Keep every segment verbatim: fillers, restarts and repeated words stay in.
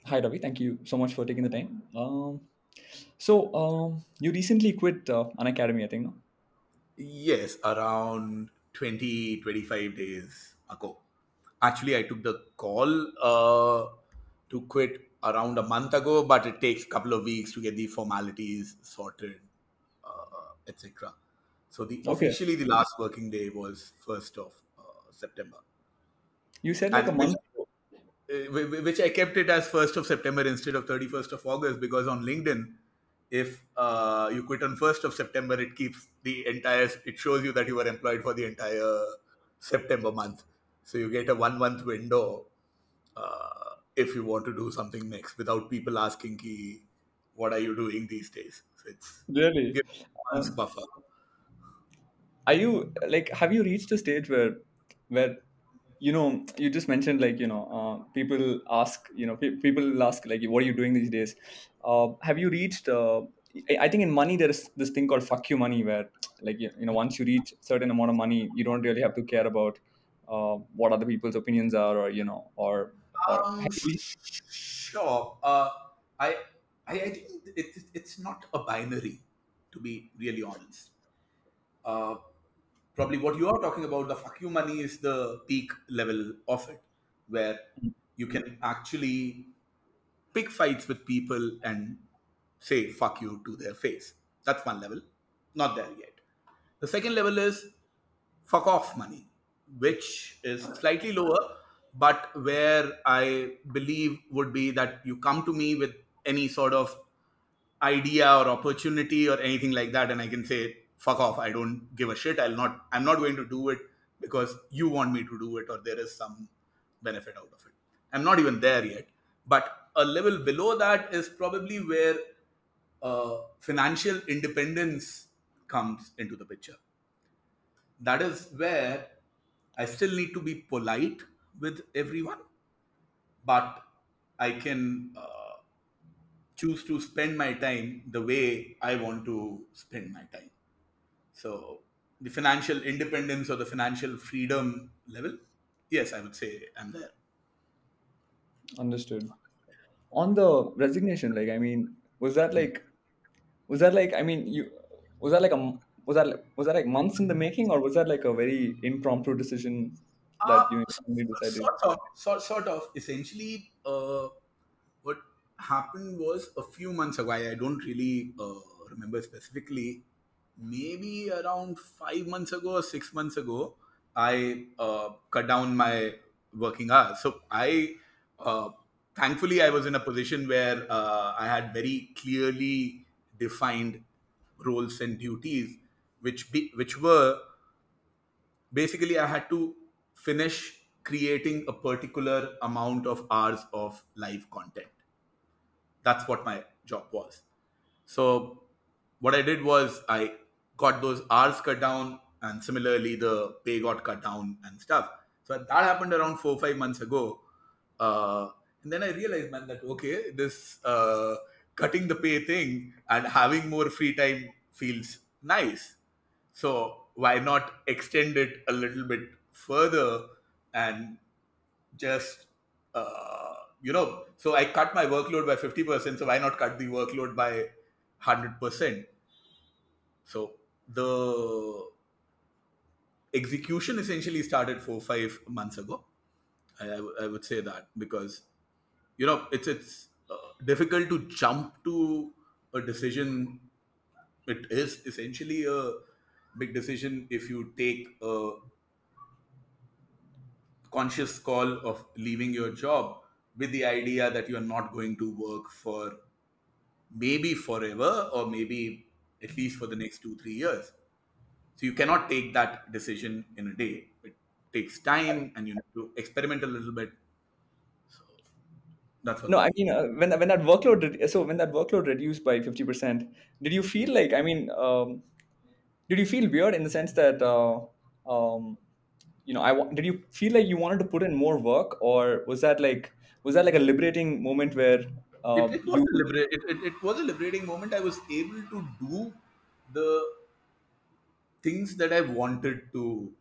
Hi, Ravi. Thank you so much for taking the time. Um, so, um, you recently quit uh, an academy, I think, no? Yes, around twenty twenty five days ago. Actually, I took the call uh, to quit around a month ago, but it takes a couple of weeks to get the formalities sorted, uh, et cetera. So the Okay. officially the last working day was first of uh, September, You said like a and which month ago. uh, whi- which I kept it as first of September instead of thirty-first of August because on LinkedIn, if uh, you quit on first of September, it keeps the entire, it shows you that you were employed for the entire September month. So you get a one month window uh, if you want to do something next without people asking, ki, what are you doing these days? So it's Really? give months Um, buffer. are you like, have you reached a stage where, where, you know, you just mentioned like, you know, uh, people ask, you know, pe- people ask like, what are you doing these days? Uh, have you reached, uh, I I think in money, there is this thing called fuck you money where like, you you know, once you reach certain amount of money, you don't really have to care about uh, what other people's opinions are or, you know, or, or Um, have you sure. Uh, I, I, I think it, it's not a binary, to be really honest. Uh, Probably what you are talking about, the fuck you money, is the peak level of it, where you can actually pick fights with people and say fuck you to their face. That's one level. Not there yet. The second level is fuck off money, which is slightly lower, but where I believe would be that you come to me with any sort of idea or opportunity or anything like that, and I can say fuck off, I don't give a shit, i'll not I'm not going to do it because you want me to do it or there is some benefit out of it. I'm not even there yet, but a level below that is probably where uh, financial independence comes into the picture. That is where I still need to be polite with everyone, but I can uh, choose to spend my time the way I want to spend my time. So the financial independence or the financial freedom level, yes, I would say I'm there. understood? On the resignation, like, I mean, was that like, was that like, I mean, you, was that like a, m- was that, like- was that like months in the making, or was that like a very impromptu decision Uh, that you so- suddenly so- decided? sort of, sort, sort of. Essentially, uh, what happened was a few months ago. I, I don't really uh, remember specifically. Maybe around five months ago or six months ago, I uh, cut down my working hours. So I, uh, thankfully, I was in a position where uh, I had very clearly defined roles and duties, which be, which were basically I had to finish creating a particular amount of hours of live content. That's what my job was. So what I did was I got those hours cut down, and similarly the pay got cut down and stuff. So that happened around four five months ago, uh, and then I realized, man, that okay, this uh, cutting the pay thing and having more free time feels nice. So why not extend it a little bit further and just uh, you know so I cut my workload by fifty percent, so why not cut the workload by one hundred percent? So the execution essentially started four five months ago. I, I w- I would say that because you know it's it's uh, difficult to jump to a decision. It is essentially a big decision if you take a conscious call of leaving your job with the idea that you are not going to work for maybe forever or maybe at least for the next two three years. So you cannot take that decision in a day. It takes time and you need to experiment a little bit. So that's what No, the I thing. mean, uh, when when that workload, re- so when that workload reduced by fifty percent, did you feel like, I mean, um, did you feel weird in the sense that, uh, um, you know, I wa- did you feel like you wanted to put in more work, or was that like, was that like a liberating moment where it, uh, it was you, a libera- it, it, it was a liberating moment. I was able to do the things that I wanted to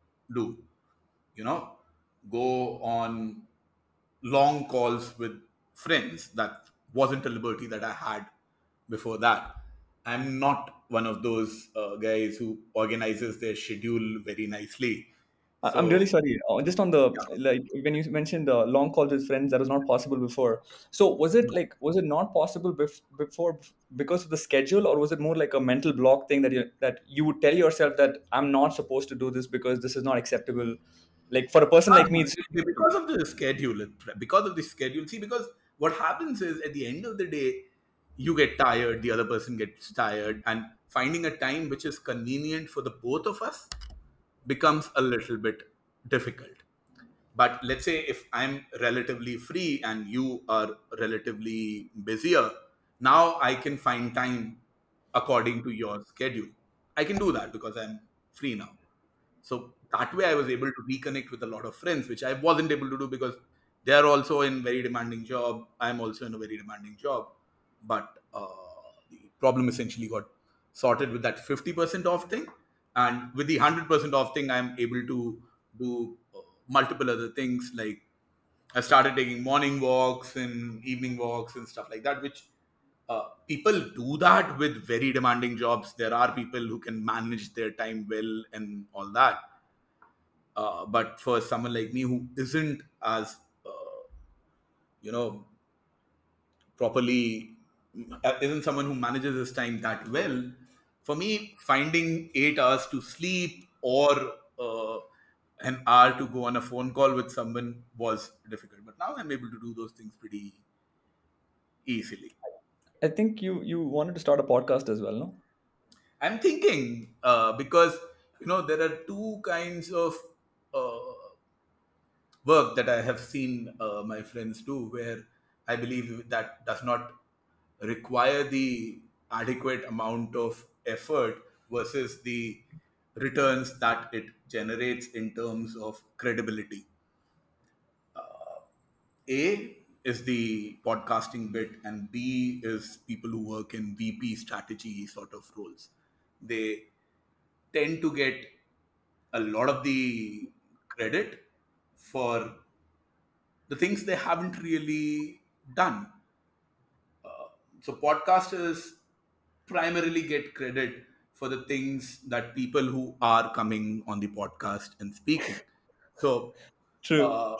do, you know, go on long calls with friends. That wasn't a liberty that I had before that. I'm not one of those uh, guys who organizes their schedule very nicely. I- I'm really So sorry. Uh, just on the, yeah. like, when you mentioned the long calls with friends, that was not possible before. So was it like, was it not possible bef- before because of the schedule, or was it more like a mental block thing that you that you would tell yourself that I'm not supposed to do this because this is not acceptable? Like for a person Ah, like me, it's because of the schedule, because of the schedule. See, because what happens is at the end of the day, you get tired, the other person gets tired, and finding a time which is convenient for the both of us becomes a little bit difficult. But let's say if I'm relatively free and you are relatively busier, now I can find time according to your schedule. I can do that because I'm free now. So that way I was able to reconnect with a lot of friends, which I wasn't able to do because they are also in very demanding job. I'm also in a very demanding job. But uh, the problem essentially got sorted with that fifty percent off thing. And with the one hundred percent off thing, I'm able to do uh, multiple other things. Like I started taking morning walks and evening walks and stuff like that, which uh, people do that with very demanding jobs. There are people who can manage their time well and all that. Uh, but for someone like me who isn't as, uh, you know, properly, uh, isn't someone who manages his time that well, for me, finding eight hours to sleep or uh, an hour to go on a phone call with someone was difficult. But now I'm able to do those things pretty easily. I think you you wanted to start a podcast as well, no? I'm thinking uh, because you know there are two kinds of uh, work that I have seen uh, my friends do, where I believe that does not require the adequate amount of effort versus the returns that it generates in terms of credibility. A is the podcasting bit, and B is people who work in V P strategy sort of roles. They tend to get a lot of the credit for the things they haven't really done. So podcasters primarily get credit for the things that people who are coming on the podcast and speaking. So True. uh,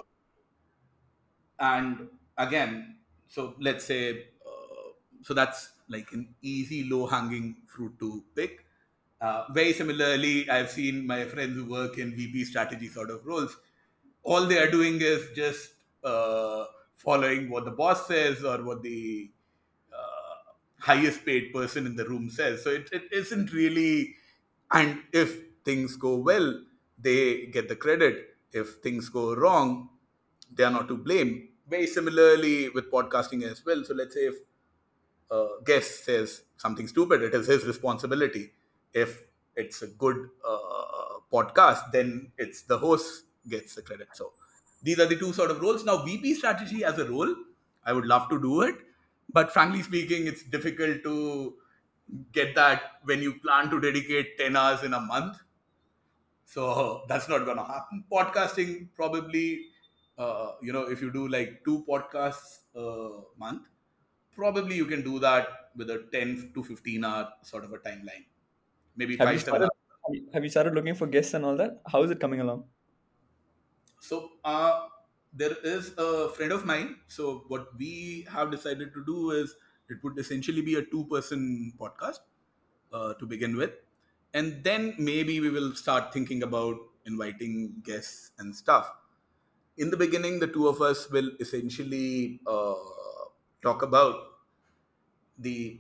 and again, so let's say uh, so that's like an easy low hanging fruit to pick. Uh, very similarly, I've seen my friends who work in V P strategy sort of roles. All they are doing is just uh, following what the boss says or what the uh, highest paid person in the room says. So it, it isn't really, and if things go well, they get the credit. If things go wrong, they are not to blame. Very similarly with podcasting as well. So let's say if a guest says something stupid, it is his responsibility. If it's a good uh, podcast, then it's the host gets the credit. So these are the two sort of roles. Now, V P strategy as a role, I would love to do it, but frankly speaking, it's difficult to get that when you plan to dedicate ten hours in a month. So that's not going to happen. Podcasting probably, uh, you know, if you do like two podcasts a month, probably you can do that with a ten to fifteen hour sort of a timeline, maybe Have you five seven started? hours. Have you started looking for guests and all that? How is it coming along? So uh, there is a friend of mine. So what we have decided to do is it would essentially be a two person podcast uh, to begin with, and then maybe we will start thinking about inviting guests and stuff. In the beginning, the two of us will essentially uh, talk about the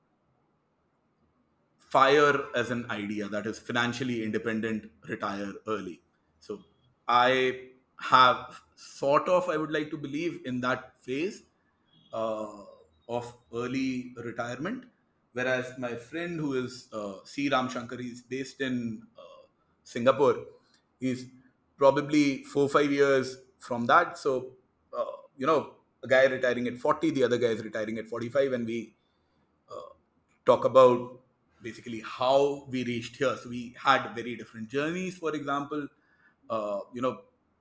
fire as an idea, that is financially independent, retire early. So I have sort of, I would like to believe in that phase uh, of early retirement. Whereas my friend who is uh, C. Ram Shankar, he's based in uh, Singapore. He's probably four five years from that. So, uh, you know, a guy retiring at forty, the other guy is retiring at forty-five, and we uh, talk about basically how we reached here. So we had very different journeys. For example, uh, you know,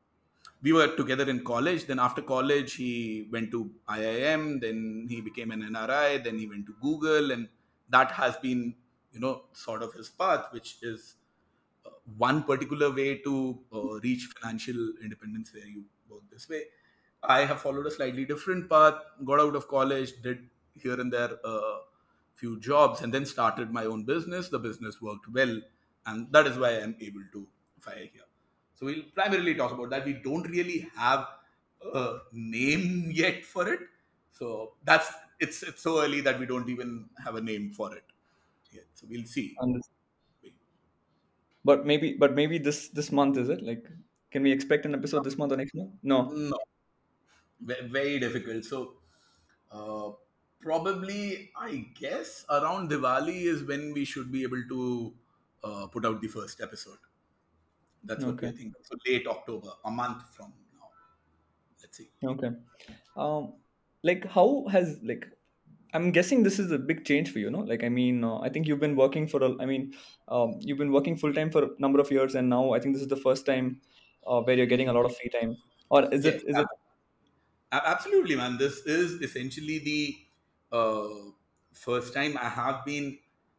we were together in college. Then after college, he went to I I M. Then he became an N R I. Then he went to Google, and that has been, you know, sort of his path, which is uh, one particular way to uh, reach financial independence, where you work this way. I have followed a slightly different path. Got out of college, did here and there a few jobs, and then started my own business. The business worked well, and that is why I am able to fire here. So we'll primarily talk about that. We don't really have a name yet for it, so that's it's it's so early that we don't even have a name for it yet. So we'll see. Understood. But maybe, but maybe this this month, is it like? Can we expect an episode this month or next month? No. No, ve- very difficult. So Uh, probably, I guess around Diwali is when we should be able to uh, put out the first episode. That's what we are Okay. thinking. So late October, a month from now. Let's see. Okay. Um, like how has like I'm guessing this is a big change for you, no? Like I mean, uh, I think you've been working for a, I mean, um, you've been working full time for a number of years, and now I think this is the first time uh, where you're getting a lot of free time. Or is it? Yes, Is it? ab- a- absolutely, man. This is essentially the uh, first time I have been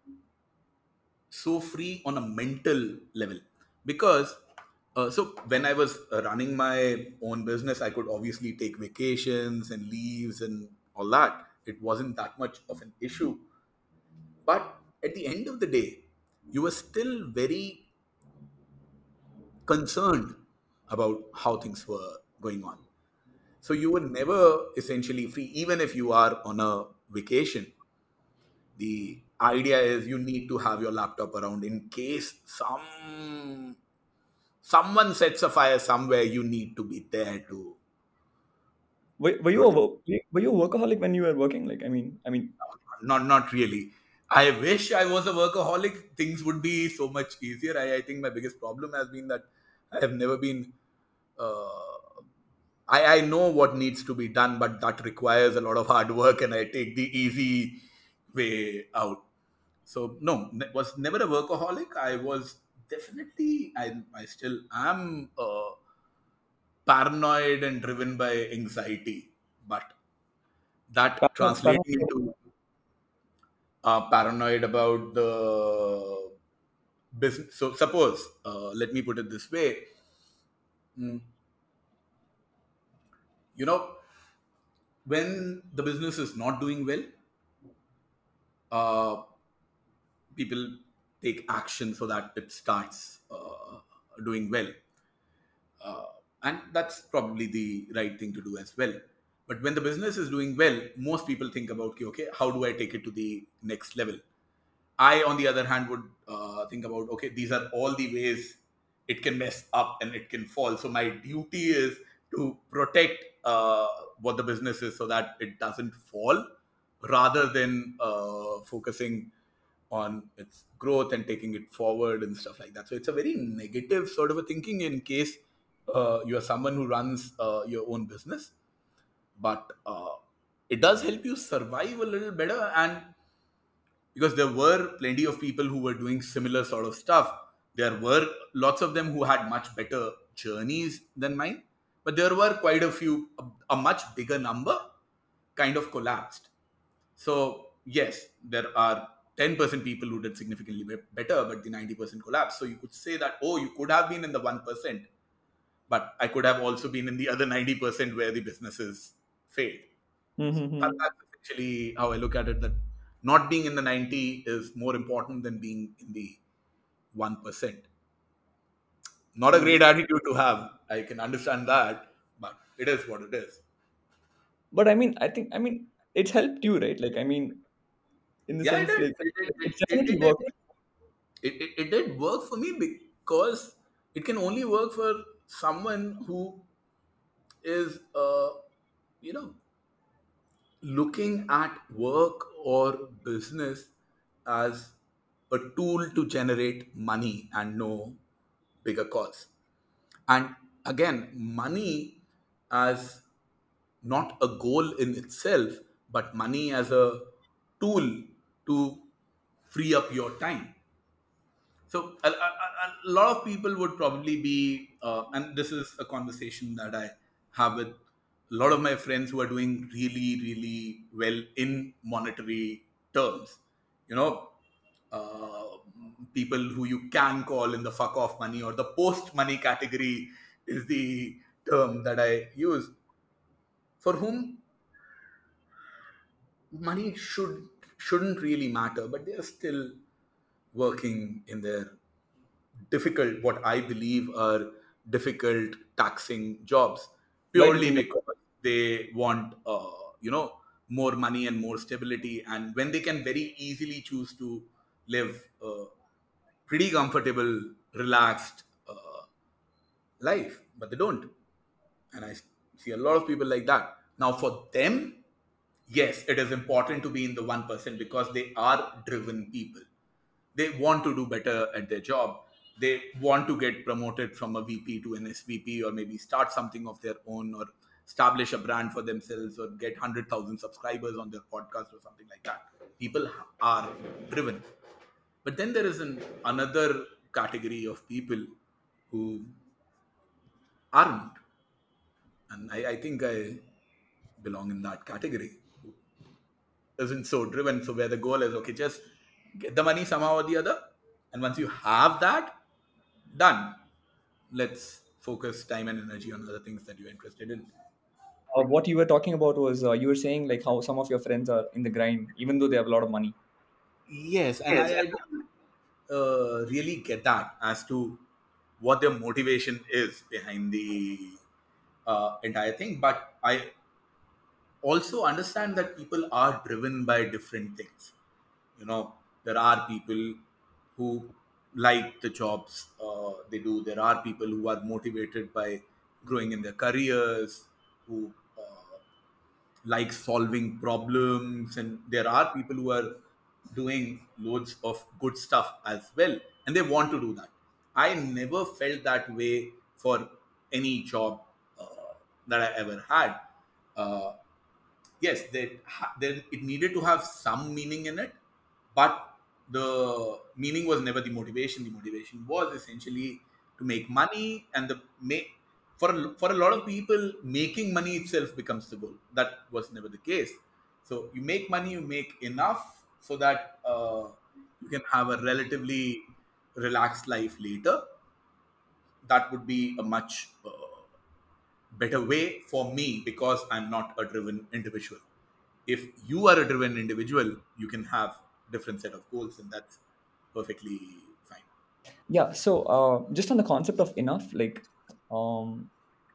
so free on a mental level, because uh, so when I was uh, running my own business, I could obviously take vacations and leaves and all that. It wasn't that much of an issue. But at the end of the day, you were still very concerned about how things were going on. So you were never essentially free, even if you are on a vacation. The idea is you need to have your laptop around in case some someone sets a fire somewhere. You need to be there to Were, were you a protect. wo- were you a workaholic when you were working? Like I mean, I mean, Not not really. I wish I was a workaholic. Things would be so much easier. I, I think my biggest problem has been that I have never been. Uh, I I know what needs to be done, but that requires a lot of hard work, and I take the easy way out. So no, ne- was never a workaholic. I was definitely. I I still am uh, paranoid and driven by anxiety, but that paranoid, translating paranoid. into uh, paranoid about the business. So suppose, uh, let me put it this way: Mm, you know, when the business is not doing well, uh, people take action so that it starts uh, doing well. uh, and that's probably the right thing to do as well. But when the business is doing well, most people think about, okay, okay, how do I take it to the next level? I, on the other hand, would uh, think about, okay, these are all the ways it can mess up and it can fall. So my duty is to protect uh, what the business is so that it doesn't fall, rather than uh, focusing on its growth and taking it forward and stuff like that. So it's a very negative sort of a thinking in case uh, you are someone who runs uh, your own business. But uh, it does help you survive a little better, and because there were plenty of people who were doing similar sort of stuff. There were lots of them who had much better journeys than mine, but there were quite a few, a, a much bigger number kind of collapsed. So, yes, there are ten percent people who did significantly be- better, but the ninety percent collapsed. So, you could say that, oh, you could have been in the one percent, but I could have also been in the other ninety percent where the businesses failed. So that, Mm-hmm. that's essentially how I look at it, that not being in the ninety is more important than being in the one percent. Not a great Understood. attitude to have. I can understand that, but it is what it is. But I mean, I think I mean it's helped you, right? Like I mean, in the Yeah, it sense did. like It, it, it's it, it, definitely it, did. worked. It, it, it did work for me, because it can only work for someone who is, uh, you know, looking at work or business as a tool to generate money and no bigger cause. And again, money as not a goal in itself, but money as a tool to free up your time. So a, a, a a lot of people would probably be uh, and this is a conversation that I have with a lot of my friends who are doing really, really well in monetary terms. You know, uh, people who you can call in the fuck off money or the post money category is the term that I use, for whom money should shouldn't really matter, but they are still working in their difficult, what I believe are difficult, taxing jobs, Why do you purely think? because they want, uh, you know, more money and more stability. And when they can very easily choose to live a pretty comfortable, relaxed uh, life, but they don't. And I see a lot of people like that. Now, for them, yes, it is important to be in the one percent because they are driven people. They want to do better at their job. They want to get promoted from a V P to an S V P, or maybe start something of their own, or establish a brand for themselves, or get one hundred thousand subscribers on their podcast or something like that. People are driven. But then there is an, another category of people who aren't. And I, I think I belong in that category. Who isn't so driven. So where the goal is, okay, just get the money somehow or the other. And once you have that, done. Let's focus time and energy on other things that you're interested in. Uh, what you were talking about was uh, you were saying like how some of your friends are in the grind, even though they have a lot of money. Yes, and I, I don't uh, really get that as to what their motivation is behind the uh, entire thing. But I also understand that people are driven by different things. You know, there are people who like the jobs uh, they do. There are people who are motivated by growing in their careers, who uh, like solving problems, and there are people who are doing loads of good stuff as well, and they want to do that. I never felt that way for any job uh, that I ever had. uh, yes, that ha- there it needed to have some meaning in it, but the meaning was never the motivation. The motivation was essentially to make money, and the make for a, for a lot of people, making money itself becomes the goal. That was never the case. So you make money, you make enough so that uh, you can have a relatively relaxed life later. That would be a much uh, better way for me because I'm not a driven individual. If you are a driven individual, you can have different set of goals, and that's perfectly fine. Yeah. So uh, just on the concept of enough, like um,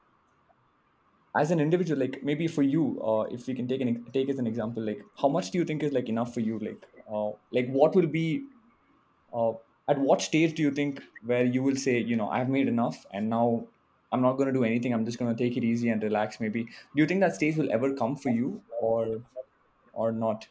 as an individual, like maybe for you, uh, if we can take an take as an example, like how much do you think is like enough for you? Like uh, like what will be uh, at what stage do you think where you will say, you know, I've made enough and now I'm not going to do anything. I'm just going to take it easy and relax. Maybe do you think that stage will ever come for you or or not?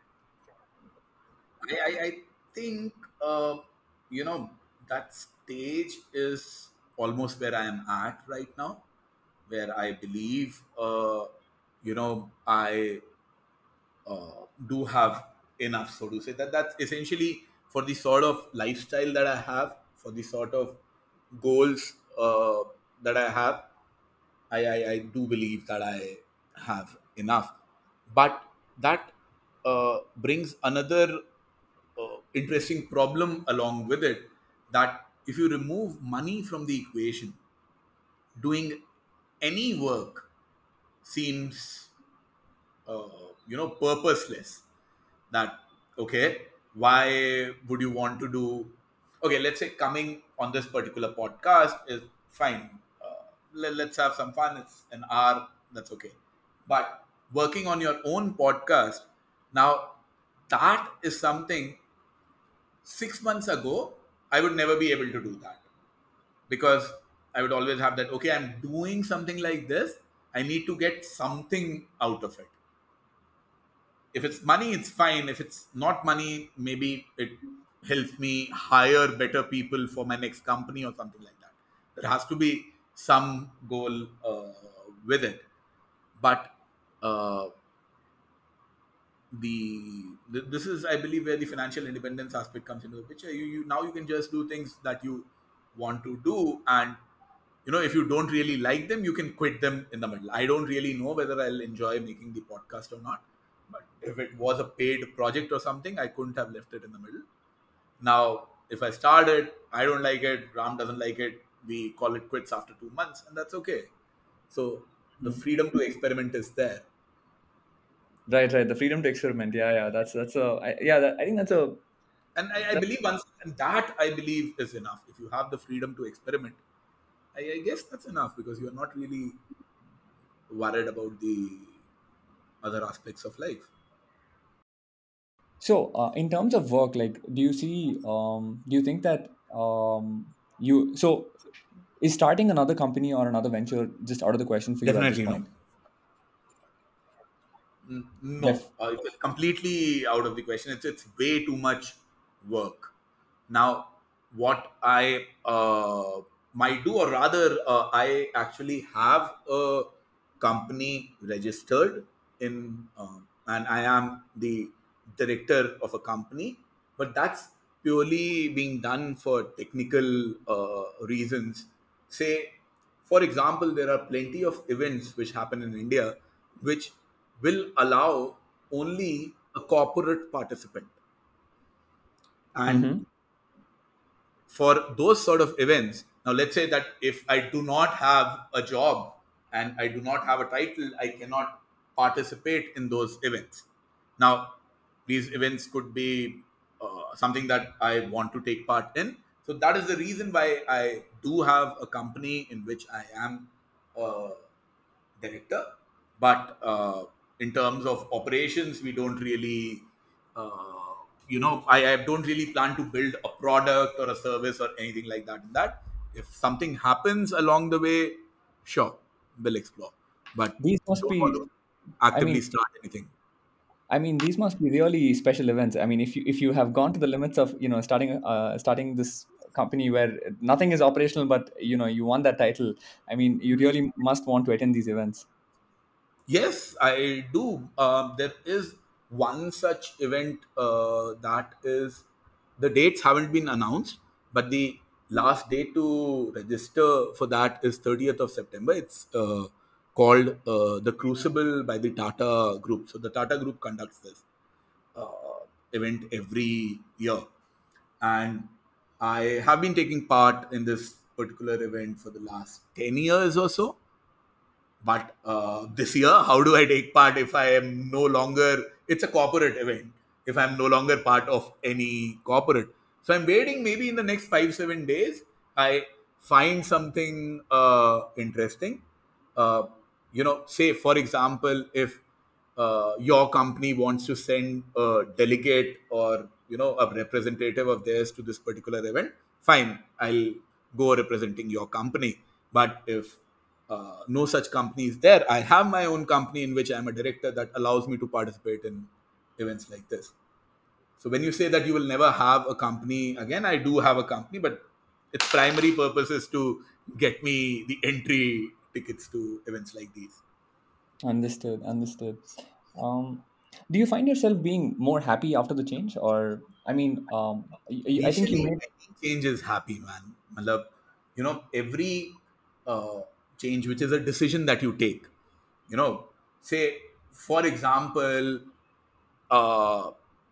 I, I, I think, uh, you know, that stage is almost where I am at right now, where I believe, uh, you know, I uh, do have enough, so to say. That that's essentially for the sort of lifestyle that I have, for the sort of goals uh, that I have. I, I, I do believe that I have enough. But that uh, brings another uh, interesting problem along with it, that if you remove money from the equation, doing any work seems uh, you know purposeless. That, okay, why would you want to do, okay, let's say coming on this particular podcast is fine. uh, let, let's have some fun, it's an hour, that's okay. But working on your own podcast, now, that is something six months ago I would never be able to do that, because I would always have that, okay, I'm doing something like this, I need to get something out of it. If it's money, it's fine. If it's not money, maybe it helps me hire better people for my next company or something like that. There has to be some goal uh, with it. But uh, the th- this is, I believe, where the financial independence aspect comes into the picture. You, you now you can just do things that you want to do, and you know, if you don't really like them, you can quit them in the middle. I don't really know whether I'll enjoy making the podcast or not, but if it was a paid project or something, I couldn't have left it in the middle. Now, if I start it, I don't like it, Ram doesn't like it, we call it quits after two months, and that's okay. So the Mhm. freedom to experiment is there. Right, right. The freedom to experiment. Yeah, yeah. That's that's a I, yeah. That, I think that's a And I, I that, believe once, and that I believe is enough. If you have the freedom to experiment, I, I guess that's enough, because you're not really worried about the other aspects of life. so. Uh, in terms of work, like, do you see? Um, do you think that um, you so is starting another company or another venture just out of the question for you at this Definitely no. point? N- No, Def. uh, it's completely out of the question. It's it's way too much work. Now, what I uh, might do, or rather, uh, I actually have a company registered in, uh, and I am the director of a company, but that's purely being done for technical uh, reasons. Say, for example, there are plenty of events which happen in India which will allow only a corporate participant. And Mm-hmm. for those sort of events, now let's say that if I do not have a job and I do not have a title, I cannot participate in those events. Now, these events could be uh, something that I want to take part in. So that is the reason why I do have a company in which I am a director. But uh, in terms of operations, we don't really, uh, you know, I, I don't really plan to build a product or a service or anything like that. And that, if something happens along the way, sure, we'll explore. But These I must don't want be. to I actively mean, start anything. I mean, these must be really special events. I mean, if you if you have gone to the limits of you know starting uh, starting this company where nothing is operational, but you know you want that title. I mean, you really must want to attend these events. Yes, I do. Um, there is one such event uh, that is, the dates haven't been announced, but the last date to register for that is thirtieth of September. It's uh, called uh, the Crucible by the Tata Group. So the Tata Group conducts this uh, event every year, and I have been taking part in this particular event for the last ten years or so. But uh, this year, how do I take part if I am no longer? It's a corporate event. If I'm no longer part of any corporate, so I'm waiting. Maybe in the next five seven days, I find something uh, interesting. Uh, you know, say for example, if uh, your company wants to send a delegate or you know a representative of theirs to this particular event, fine, I'll go representing your company. But if uh, no such company is there, I have my own company in which I'm a director that allows me to participate in events like this. So when you say that you will never have a company again, I do have a company, but its primary purpose is to get me the entry tickets to events like these. Understood. Understood. Um, do you find yourself being more happy after the change, or I mean, um, I, I think you Initially, made. any change is happy, man. Matlab, you know, every uh, change, which is a decision that you take, you know, say, for example, uh,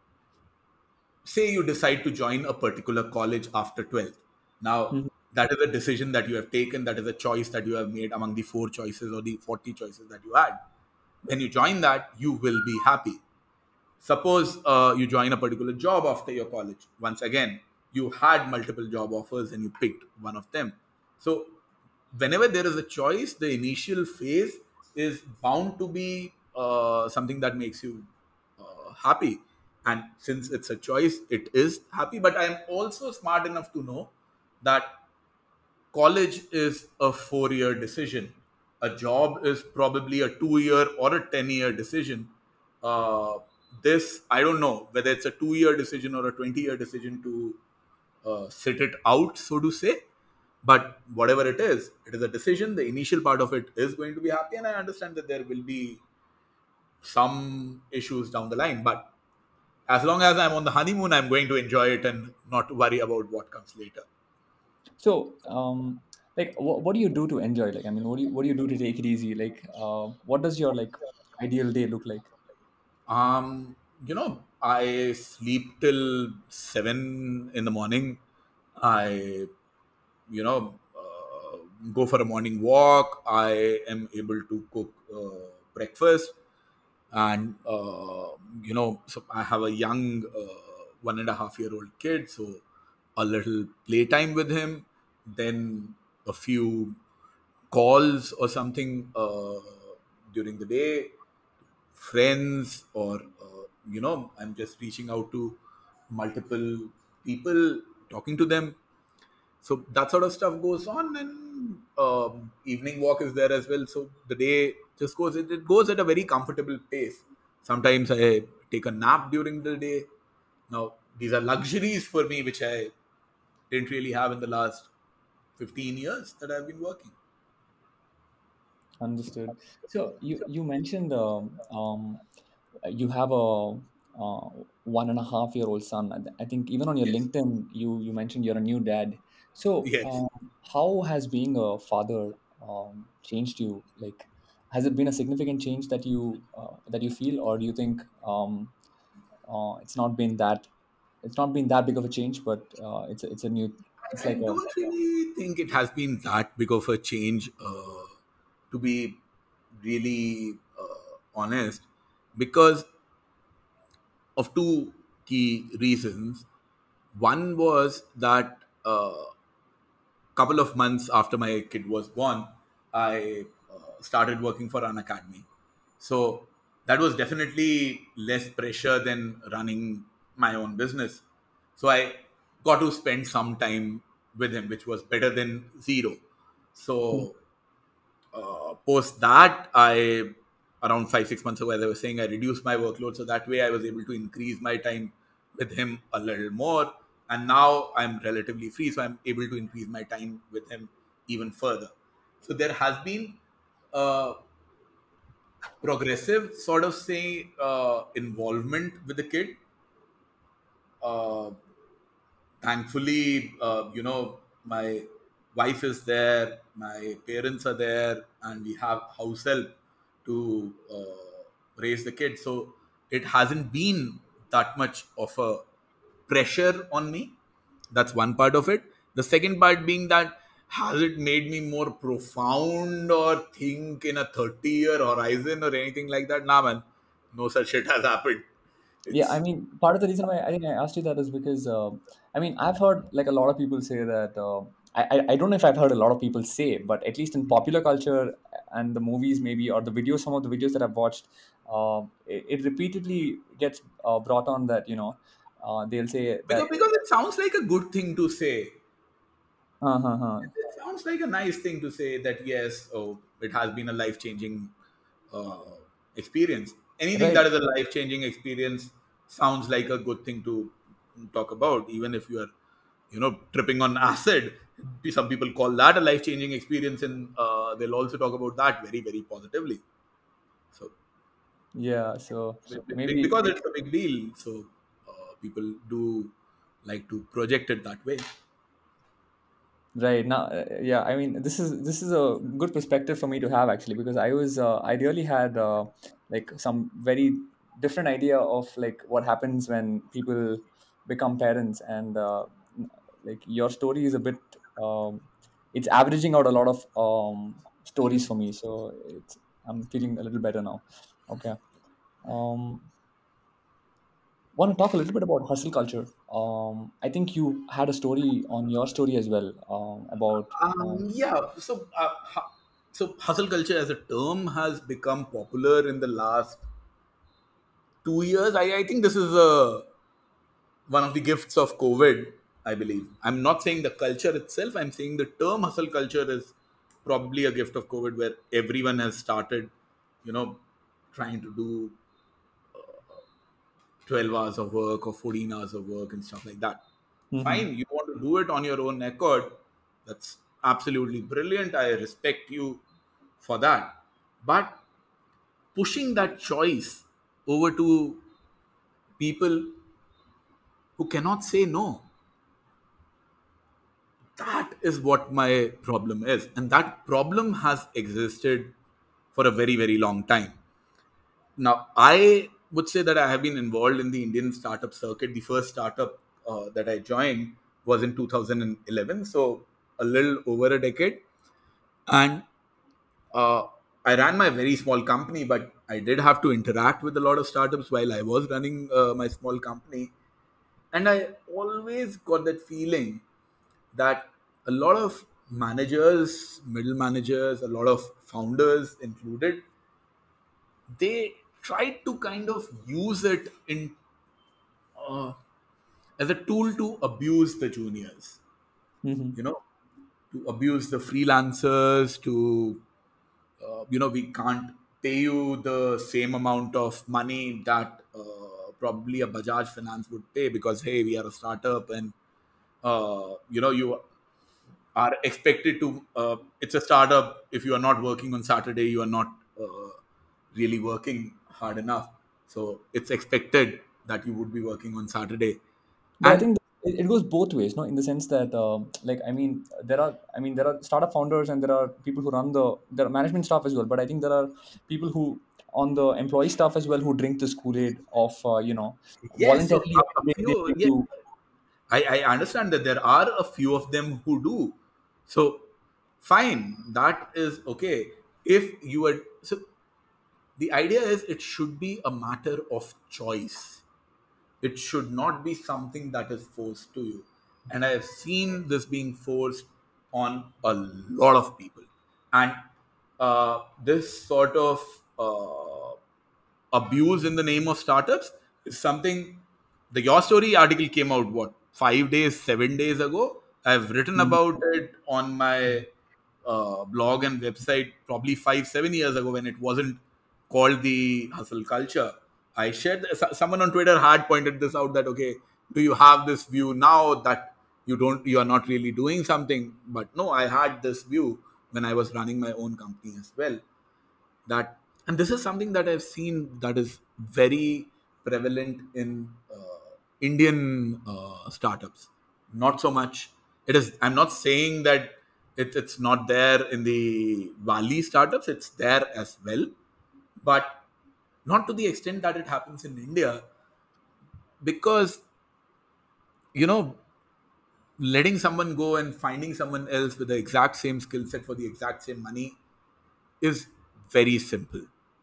say you decide to join a particular college after twelfth. Now, Mhm. that is a decision that you have taken, that is a choice that you have made among the four choices or the forty choices that you had. When you join that, you will be happy. Suppose uh, you join a particular job after your college. Once again, you had multiple job offers and you picked one of them. So, whenever there is a choice, the initial phase is bound to be uh, something that makes you uh, happy. And since it's a choice, it is happy. But I'm also smart enough to know that college is a four year decision. A job is probably a two year or a ten year decision. Uh, this, I don't know whether it's a two year decision or a twenty year decision to uh, sit it out, so to say. But whatever it is, it is a decision. The initial part of it is going to be happy, and I understand that there will be some issues down the line. But as long as I'm on the honeymoon, I'm going to enjoy it and not worry about what comes later. So, um, Like, what, what do you do to enjoy? Like, I mean, what do you what do you do to take it easy? Like, uh, what does your like ideal day look like? Um, you know, I sleep till seven in the morning. I, you know, uh, go for a morning walk. I am able to cook uh, breakfast, and uh, you know, so I have a young uh, one and a half year old kid, so a little playtime with him, then a few calls or something uh, during the day, friends, or uh, you know, I'm just reaching out to multiple people, talking to them. So that sort of stuff goes on, and um, evening walk is there as well. So the day just goes, it, it goes at a very comfortable pace. Sometimes I take a nap during the day. Now these are luxuries for me which I didn't really have in the last fifteen years that I've been working. Understood. So you you mentioned um, um you have a uh, one and a half year old son. I th- I think even on your Yes. LinkedIn, you you mentioned you're a new dad. So Yes. um, how has being a father um, changed you? Like, has it been a significant change that you uh, that you feel, or do you think um, uh, it's not been that it's not been that big of a change, but uh, it's a, it's a new it's I like a don't really think it has been that big of a change, uh, to be really uh, honest, because of two key reasons. One was that uh, couple of months after my kid was born, I uh, started working for an academy. So that was definitely less pressure than running my own business. So I got to spend some time with him, which was better than zero. So uh, post that, I around five six months ago, as I was saying, I reduced my workload, so that way I was able to increase my time with him a little more, and now I'm relatively free, so I'm able to increase my time with him even further. So there has been a progressive sort of say uh, involvement with the kid. Uh, Thankfully, uh, you know, my wife is there, my parents are there, and we have house help to uh, raise the kid. So it hasn't been that much of a pressure on me. That's one part of it. The second part being that, has it made me more profound or think in a thirty year horizon or anything like that? Nah, man, no such shit has happened. Yeah, I It's mean, part of the reason why I think I asked you that is because uh, I mean, I've heard like a lot of people say that uh, I, I I don't know if I've heard a lot of people say, but at least in popular culture and the movies maybe or the videos, some of the videos that I've watched, uh, it, it repeatedly gets uh, brought on that you know uh, they'll say because that because it sounds like a good thing to say. uh, huh, huh. It sounds like a nice thing to say that yes, oh, it has been a life changing uh, experience. Anything Right. that is a life changing experience sounds like a good thing to talk about, even if you are, you know, tripping on acid. Some people call that a life changing experience, and uh, they'll also talk about that very, very positively. So, Yeah, so be- so be- maybe because it's a big deal, so uh, people do like to project it that way. right now, uh, yeah. I mean, this is this is a good perspective for me to have actually because I was uh, I really had uh, like some very different idea of like what happens when people become parents, and uh, like your story is a bit um, it's averaging out a lot of um, stories for me. So it's I'm feeling a little better now. Okay. Um, want to talk a little bit about hustle culture. Um, I think you had a story on your story as well um, about. Um, Um, yeah. So, uh, hu- so hustle culture as a term has become popular in the last two years. I, I think this is a one of the gifts of COVID. I believe. I'm not saying the culture itself. I'm saying the term hustle culture is probably a gift of COVID, where everyone has started, you know, trying to do twelve hours of work or fourteen hours of work and stuff like that. mhm. Fine, you want to do it on your own accord. That's absolutely brilliant. I respect you for that. But pushing that choice over to people who cannot say no, that is what my problem is. And that problem has existed for a very, very long time. Now, I would say that I have been involved in the Indian startup circuit. The first startup uh, that I joined was in two thousand eleven, so a little over a decade. And uh, I ran my very small company, but I did have to interact with a lot of startups while I was running uh, my small company. And I always got that feeling that a lot of managers, middle managers, a lot of founders included, they tried to kind of use it in uh, as a tool to abuse the juniors, Mm-hmm. you know, to abuse the freelancers, to uh, you know, we can't pay you the same amount of money that uh, probably a Bajaj Finance would pay because hey, we are a startup, and uh, you know, you are expected to. Uh, it's a startup. If you are not working on Saturday, you are not uh, really working hard enough. So it's expected that you would be working on Saturday, But I and think it, it goes both ways, no? In the sense that, um, like, I mean, there are, I mean, there are startup founders and there are people who run the, there are management staff as well. But I think there are people who, on the employee staff as well, who drink this Kool Aid of, uh, you know, yes, so voluntarily a, a they, they few. give Yeah, you. I, I understand that there are a few of them who do. So fine, that is okay. If you were so, the idea is it should be a matter of choice. It should not be something that is forced to you. And I have seen this being forced on a lot of people. And uh, this sort of uh, abuse in the name of startups is something. The Your Story article came out what, five days, seven days ago. I've written Mhm. about it on my uh, blog and website probably five, seven years ago when it wasn't called the hustle culture. I shared so- someone on Twitter had pointed this out that okay, do you have this view now that you don't, you are not really doing something? But no, I had this view when I was running my own company as well, that, and this is something that I've seen that is very prevalent in uh, Indian uh, startups. Not so much. It is. I'm not saying that it, it's not there in the Valley startups. It's there as well, but not to the extent that it happens in India, because you know, letting someone go and finding someone else with the exact same skill set for the exact same money is very simple.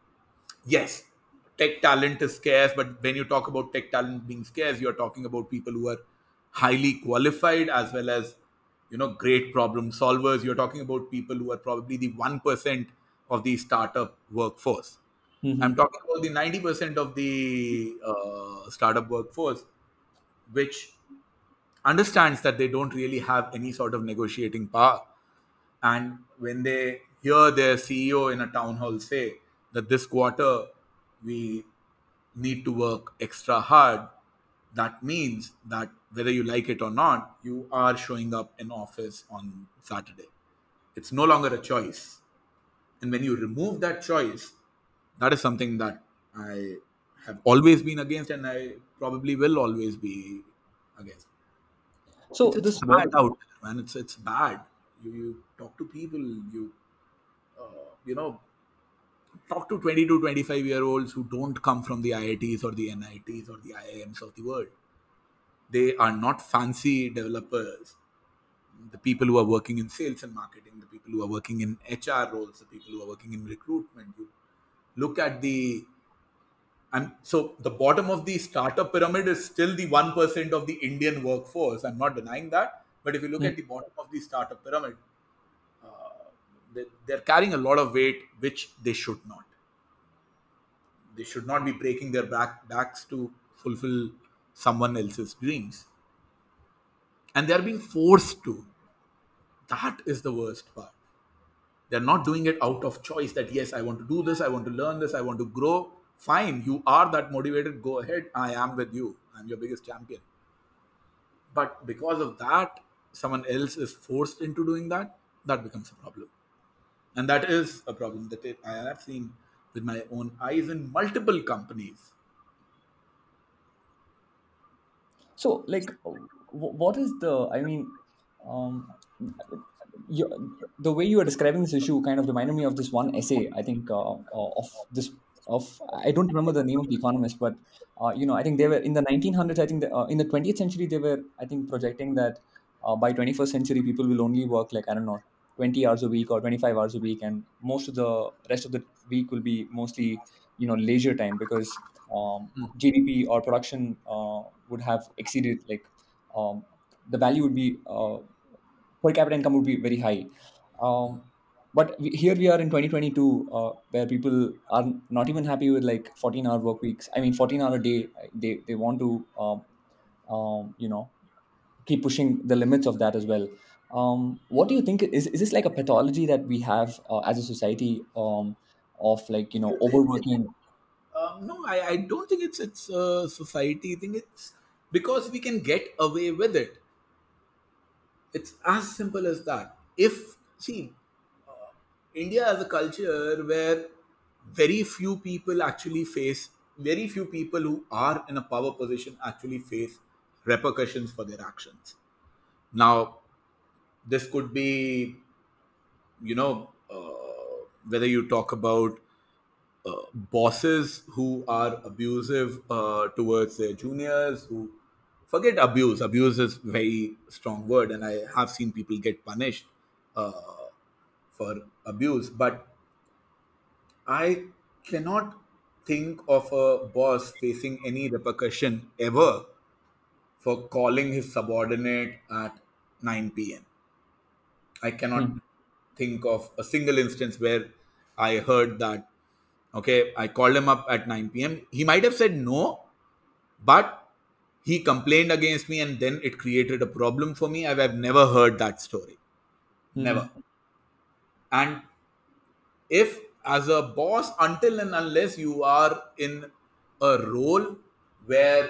Yes, tech talent is scarce, but when you talk about tech talent being scarce, you're talking about people who are highly qualified as well as, you know, great problem solvers. You're talking about people who are probably the one percent of the startup workforce. I'm Mhm. talking about the ninety percent of the uh, startup workforce, which understands that they don't really have any sort of negotiating power. And when they hear their C E O in a town hall say that this quarter we need to work extra hard, that means that whether you like it or not, you are showing up in office on Saturday. It's no longer a choice. And when you remove that choice, that is something that I have always been against, and I probably will always be against. It's So it's this work. bad out there, man. It's it's bad. You you talk to people, you uh, you know, talk to twenty to twenty-five year olds who don't come from the I I Ts or the N I Ts or the I I Ms of the world. They are not fancy developers. The people who are working in sales and marketing, the people who are working in H R roles, the people who are working in recruitment. You look at the, and so the bottom of the startup pyramid is still the one percent of the Indian workforce. I'm not denying that. But if you look Mm. at the bottom of the startup pyramid, uh, they, they're carrying a lot of weight, which they should not. They should not be breaking their back, backs to fulfill someone else's dreams. And they're being forced to. That is the worst part. They're not doing it out of choice that, yes, I want to do this, I want to learn this, I want to grow. Fine, you are that motivated. Go ahead. I am with you. I'm your biggest champion. But because of that, someone else is forced into doing that. That becomes a problem. And that is a problem that it, I have seen with my own eyes in multiple companies. So, like, w- what is the? I mean, um, you, the way you were describing this issue kind of reminded me of this one essay. I think uh, uh, of this of I don't remember the name of the economist, but uh, you know, I think they were in the nineteen hundreds. I think the, uh, in the twentieth century they were, I think, projecting that uh, by twenty-first century people will only work like, I don't know, twenty hours a week or twenty-five hours a week, and most of the rest of the week will be mostly, you know, leisure time, because um, G D P or production uh, would have exceeded, like, um, the value would be uh, per capita income would be very high. Um, but we, here we are in twenty twenty-two, uh, where people are not even happy with like fourteen hour work weeks. I mean, fourteen hour a day. They they want to um, um, you know, keep pushing the limits of that as well. Um, what do you think? Is is this like a pathology that we have uh, as a society, um, of, like, you know, overworking? Um, no, I, I don't think it's it's a society thing. It's because we can get away with it. It's as simple as that. If see, India has a culture where very few people actually face, very few people who are in a power position actually face repercussions for their actions. Now, this could be, you know, uh, whether you talk about uh, bosses who are abusive uh, towards their juniors, who forget abuse. Abuse is very strong word, and I have seen people get punished uh, for abuse, but I cannot think of a boss facing any repercussion ever for calling his subordinate at nine p m. I cannot Hmm. think of a single instance where I heard that, okay, I called him up at nine p m. He might have said no, but he complained against me and then it created a problem for me. I've, I've never heard that story. Never. Hmm. And if, as a boss, until and unless you are in a role where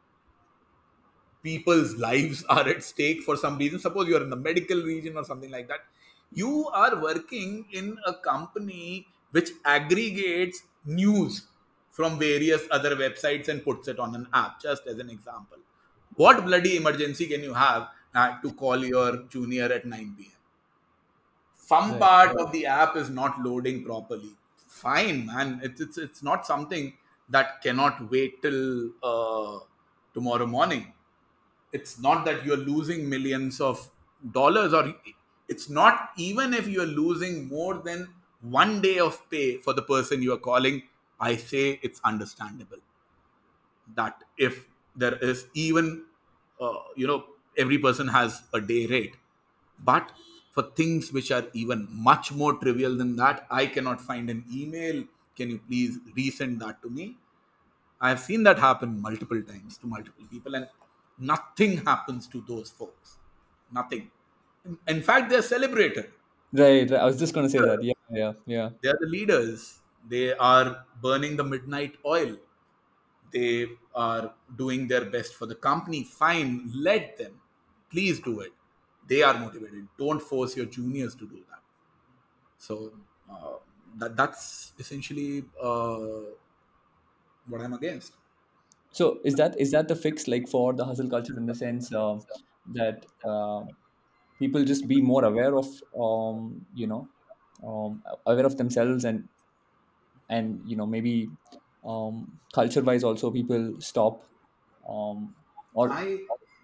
people's lives are at stake for some reason, suppose you're in the medical region or something like that, you are working in a company which aggregates news from various other websites and puts it on an app, just as an example. What bloody emergency can you have uh, to call your junior at nine p.m? Some Right. part of the app is not loading properly. Fine, man. It's it's, it's not something that cannot wait till uh, tomorrow morning. It's not that you're losing millions of dollars, or it's not even if you're losing more than one day of pay for the person you are calling. I say it's understandable that if there is even, uh, you know, every person has a day rate, but for things which are even much more trivial than that, I cannot find an email. Can you please resend that to me? I have seen that happen multiple times to multiple people, and nothing happens to those folks. Nothing. In in fact, they're celebrated. Right. Right. I was just going to say that. Yeah. Yeah. Yeah. They are the leaders. They are burning the midnight oil. They are doing their best for the company. Fine, let them. Please do it. They are motivated. Don't force your juniors to do that. So uh, that that's essentially uh, what I'm against. So is that is that the fix, like, for the hustle culture, in the sense uh, that uh, people just be more aware of, um, you know, um, aware of themselves, and and you know, maybe um, culture wise also people stop, um, or I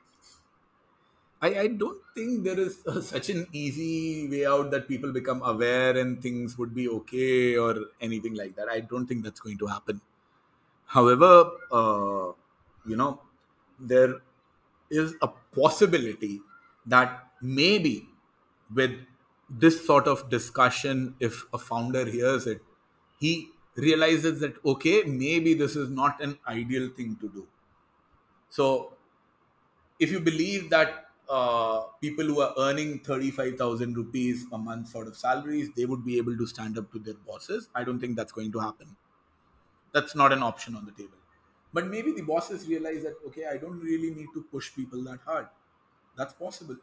I, I don't think there is uh, such an easy way out that people become aware and things would be okay or anything like that. I don't think that's going to happen. However, uh, you know, there is a possibility that maybe with this sort of discussion, if a founder hears it, he realizes that, okay, maybe this is not an ideal thing to do. So if you believe that uh, people who are earning thirty-five thousand rupees a month sort of salaries, they would be able to stand up to their bosses, I don't think that's going to happen. That's not an option on the table. But maybe the bosses realize that, okay, I don't really need to push people that hard. That's possible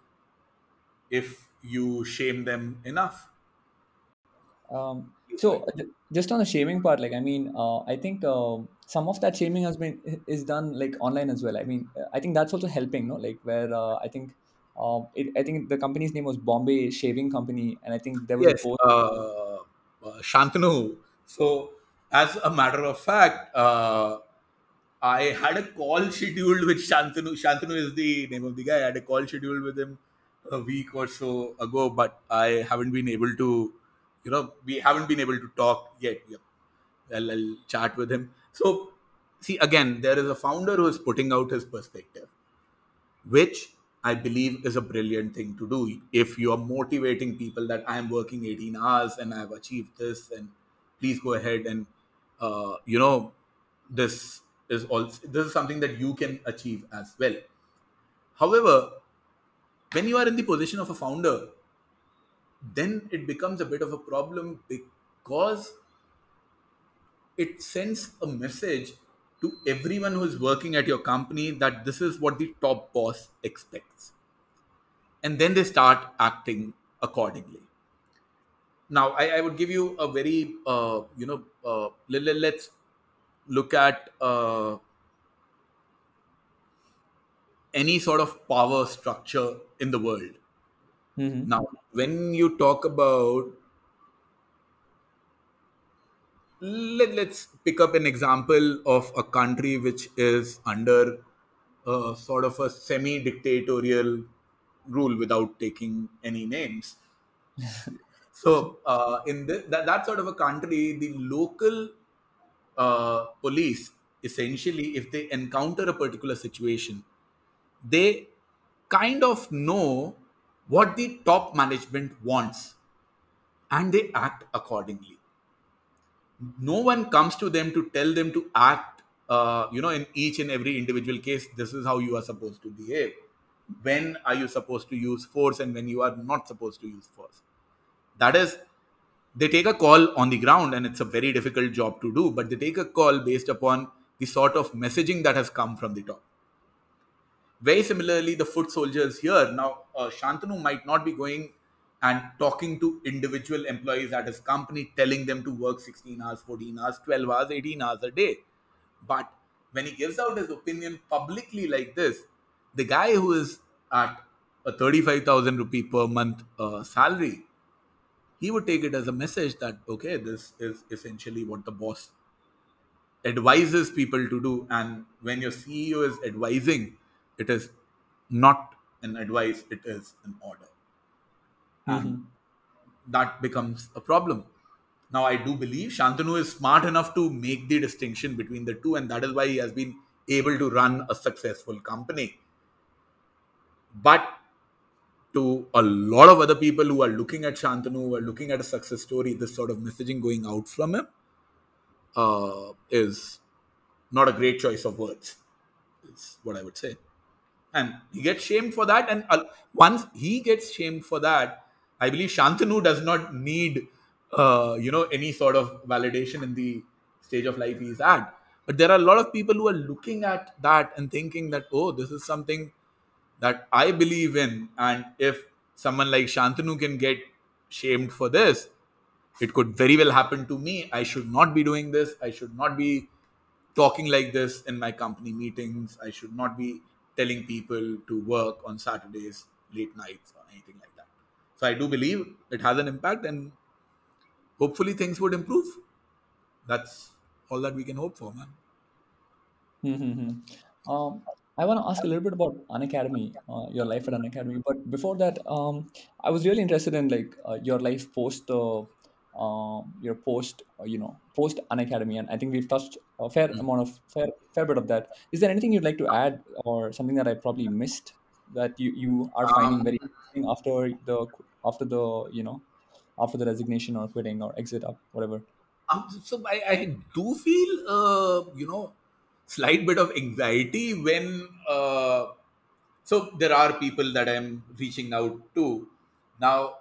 if you shame them enough. um, so uh, ju- just on the shaming part, like, I mean, uh, I think um some of that shaming has been is done like online as well. I mean, uh, I think that's also helping, no, like, where uh, I think Um, it, I think the company's name was Bombay Shaving Company, and I think there was a Yes, post. uh, uh, Shantanu. So, as a matter of fact, uh, I had a call scheduled with Shantanu. Shantanu is the name of the guy. I had a call scheduled with him a week or so ago, but I haven't been able to, you know, we haven't been able to talk yet. Yep. I'll, I'll chat with him. So, see, again, there is a founder who is putting out his perspective, which I believe is a brilliant thing to do. If you are motivating people that I am working eighteen hours and I have achieved this, and please go ahead and, uh, you know, this is also this is something that you can achieve as well. However, when you are in the position of a founder, then it becomes a bit of a problem because it sends a message to everyone who is working at your company that this is what the top boss expects, and then they start acting accordingly. Now i, I would give you a very uh, you know uh, let, let- let's look at uh, any sort of power structure in the world. Hmm. Now when you talk about, let, let's pick up an example of a country which is under uh, sort of a semi dictatorial rule without taking any names. So, uh, in this, that, that sort of a country, the local uh, police, essentially, if they encounter a particular situation, they kind of know what the top management wants, and they act accordingly. No one comes to them to tell them to act, uh, you know, in each and every individual case, this is how you are supposed to behave. When are you supposed to use force and when you are not supposed to use force? That is, they take a call on the ground, and it's a very difficult job to do, but they take a call based upon the sort of messaging that has come from the top. Very similarly, the foot soldiers here now, uh, Shantanu might not be going and talking to individual employees at his company telling them to work sixteen hours, fourteen hours, twelve hours, eighteen hours a day. But when he gives out his opinion publicly like this, the guy who is at a thirty-five thousand rupee per month uh, salary, he would take it as a message that, okay, this is essentially what the boss advises people to do. And when your C E O is advising, it is not an advice, it is an order. And Hmm. that becomes a problem. Now, I do believe Shantanu is smart enough to make the distinction between the two, and that is why he has been able to run a successful company. But to a lot of other people who are looking at Shantanu, who are looking at a success story, this sort of messaging going out from him uh, is not a great choice of words, is what I would say. And he gets shamed for that. And uh, once he gets shamed for that, I believe Shantanu does not need, uh, you know, any sort of validation in the stage of life he's at. But there are a lot of people who are looking at that and thinking that, oh, this is something that I believe in. And if someone like Shantanu can get shamed for this, it could very well happen to me. I should not be doing this. I should not be talking like this in my company meetings. I should not be telling people to work on Saturdays, late nights, or anything like that. So I do believe it has an impact, and hopefully things would improve. That's all that we can hope for, man. Mm-hmm. Um, I want to ask a little bit about Unacademy, uh, your life at Unacademy. But before that, um, I was really interested in like uh, your life post the, uh, your post, uh, you know, post Unacademy, and I think we've touched a fair amount of fair fair bit of that. Is there anything you'd like to add, or something that I probably missed that you you are finding Um, very interesting after the after the you know after the resignation or quitting or exit up whatever? um, so I, I do feel, uh, you know, slight bit of anxiety when, uh, so there are people that I'm reaching out to. Now,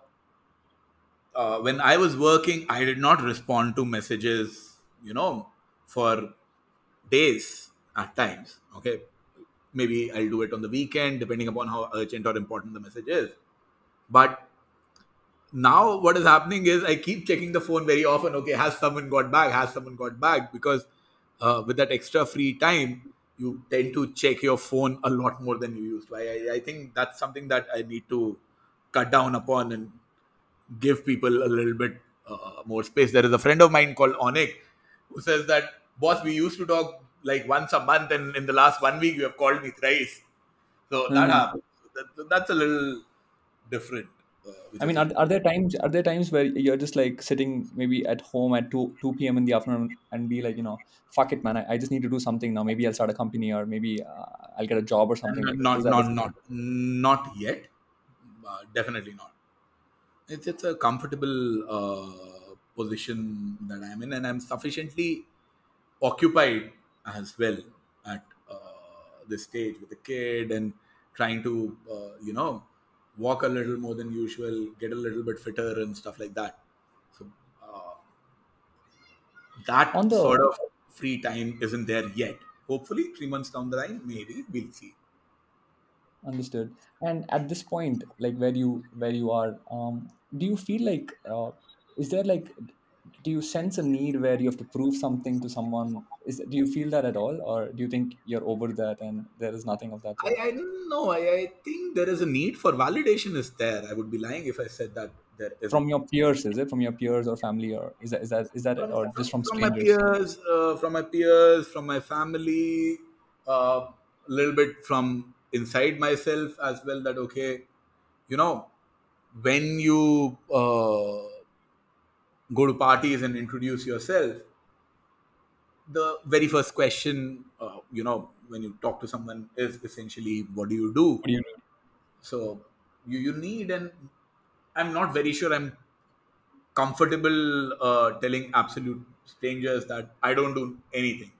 uh, when I was working, I did not respond to messages, you know, for days at times. Okay. Maybe I'll do it on the weekend, depending upon how urgent or important the message is. But now what is happening is I keep checking the phone very often. Okay, has someone got back? Has someone got back? Because uh, with that extra free time, you tend to check your phone a lot more than you used to. I, I, I think that's something that I need to cut down upon and give people a little bit uh, more space. There is a friend of mine called Onik who says that, boss, we used to talk like once a month, and in the last one week, you have called me thrice. So that Hmm. happens. That, that's a little different, uh, which I is mean, are, interesting. are there times are there times where you're just like sitting maybe at home at two two p m in the afternoon and be like, you know, fuck it, man, I, I just need to do something now. Maybe I'll start a company, or maybe uh, I'll get a job or something like that. Does Not, that not, exist? not, not yet. Uh, definitely not. It's it's a comfortable uh, position that I'm in, and I'm sufficiently occupied as well at uh, this stage with the kid and trying to uh, you know walk a little more than usual, get a little bit fitter and stuff like that. So uh, On that sort the of free time isn't there yet. Hopefully, three months down the line, maybe we'll see. Understood. And at this point, like where you where you are, um, do you feel like uh, is there like do you sense a need where you have to prove something to someone? Is do you feel that at all, or do you think you're over that and there is nothing of that I, sort? I don't know. I, I think there is a need for validation is there. I would be lying if I said that there isn't. From your peers, is it from your peers or family, or is that is that is that it, From, or from, just from from my strangers? peers, uh, from my peers, from my family, uh, a little bit from inside myself as well. That okay, you know, when you uh, go to parties and introduce yourself, the very first question, uh, you know, when you talk to someone is essentially, "What do you do?" What do you So you you need, and I'm not very sure I'm comfortable uh, telling absolute strangers that I don't do anything.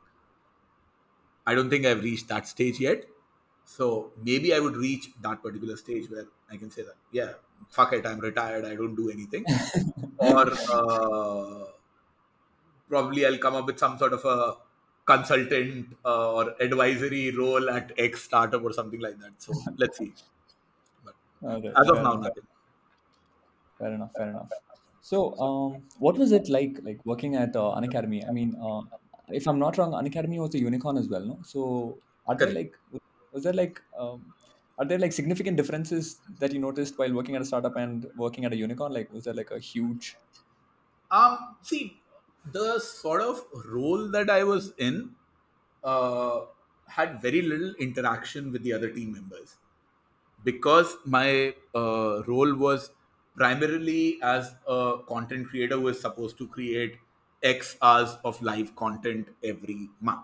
I don't think I've reached that stage yet. So maybe I would reach that particular stage where I can say that, yeah, fuck it, I'm retired, I don't do anything. Or uh, probably I'll come up with some sort of a consultant uh, or advisory role at X startup or something like that. So let's see. But All right, as of fair now, enough. nothing. Fair enough. Fair enough. So, um, what was it like, like working at uh, Unacademy? I mean, uh, if I'm not wrong, Unacademy was a unicorn as well, no? So, are there Correct. like, was there like, um, are there like significant differences that you noticed while working at a startup and working at a unicorn? Like, was there like a huge? Um, see, the sort of role that I was in uh, had very little interaction with the other team members because my uh, role was primarily as a content creator who is supposed to create X hours of live content every month.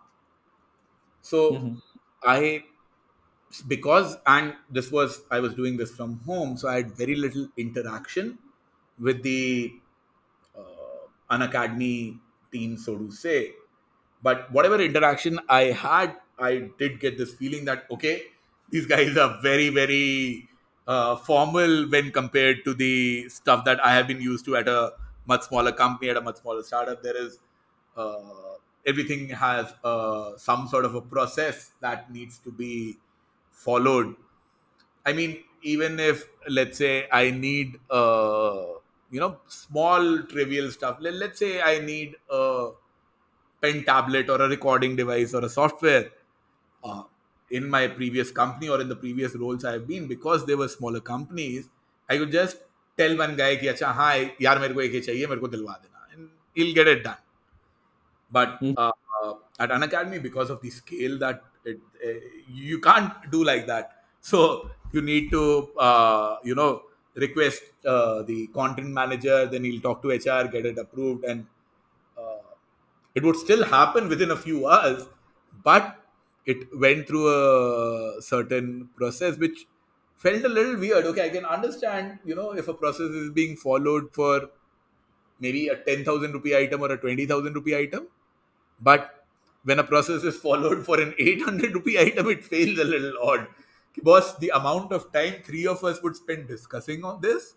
So Hmm. I, because, and this was, I was doing this from home, so I had very little interaction with the uh, an academy team, so to say. But whatever interaction I had, I did get this feeling that okay, these guys are very, very uh, formal when compared to the stuff that I have been used to at a much smaller company, at a much smaller startup. There is uh, everything has uh, some sort of a process that needs to be followed. I mean, even if let's say I need uh, you know small trivial stuff. Let, let's say I need a pen tablet or a recording device or a software. Uh, in my previous company or in the previous roles I've been, because they were smaller companies, I could just tell one guy कि अच्छा हाँ यार मेरे को एक ये चाहिए मेरे को दिलवा देना and he'll get it done. But uh, uh, at an academy, because of the scale that it, uh, you can't do like that, so you need to uh, you know request uh, the content manager, then he'll talk to HR, get it approved, and uh, it would still happen within a few hours, but it went through a certain process which felt a little weird. Okay, I can understand, you know, if a process is being followed for maybe a ten thousand rupee item or a twenty thousand rupee item, but when a process is followed for an eight hundred rupee item, it feels a little odd. Boss, the amount of time three of us would spend discussing on this,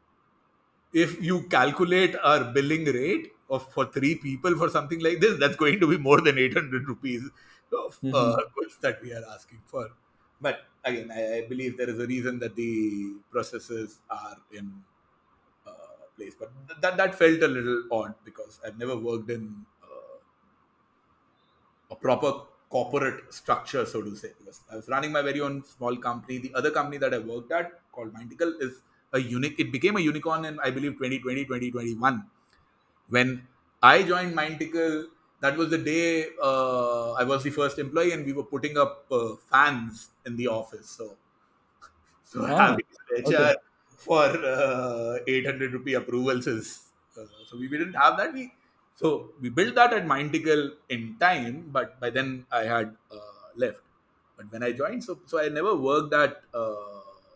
if you calculate our billing rate of for three people for something like this, that's going to be more than eight hundred rupees of uh, Hmm. goods that we are asking for. But again, I, I believe there is a reason that the processes are in uh, place. But th- that that felt a little odd because I've never worked in uh, a proper corporate structure, so to say. Because I was running my very own small company. The other company that I worked at, called Mindical, is a unique. It became a unicorn in, I believe, twenty twenty, twenty twenty-one. When I joined Mindical, that was the day uh, I was the first employee, and we were putting up uh, fans in the office. So, so Ah, having H R okay. for uh, eight hundred rupee approvals is uh, so we didn't have that. We so we built that at Mindical in time, but by then I had uh, left. But when I joined, so so I never worked at uh,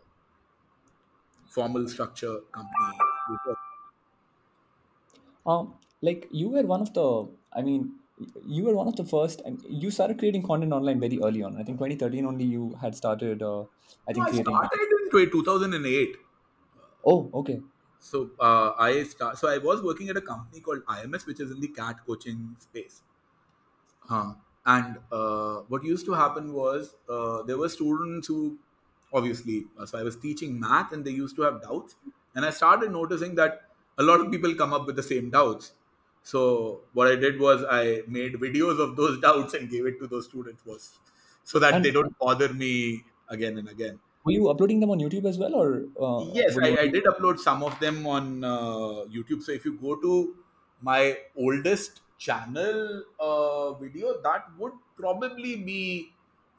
formal structure company before. Um, like you were one of the, I mean, y- you were one of the first. I mean, you started creating content online very early on. I think twenty thirteen only you had started. Uh, I No, think I creating. started in two thousand eight. Oh, okay. So uh, I start. So I was working at a company called I M S, which is in the cat coaching space. Huh. And uh, what used to happen was uh, there were students who, obviously, uh, so I was teaching math and they used to have doubts. And I started noticing that a lot of people come up with the same doubts. So what I did was I made videos of those doubts and gave it to those students was so that they And don't bother me again and again. were you uploading them on YouTube as well, or uh, Yes, were you I, I only? did upload some of them on uh, YouTube. So if you go to my oldest channel uh, video, that would probably be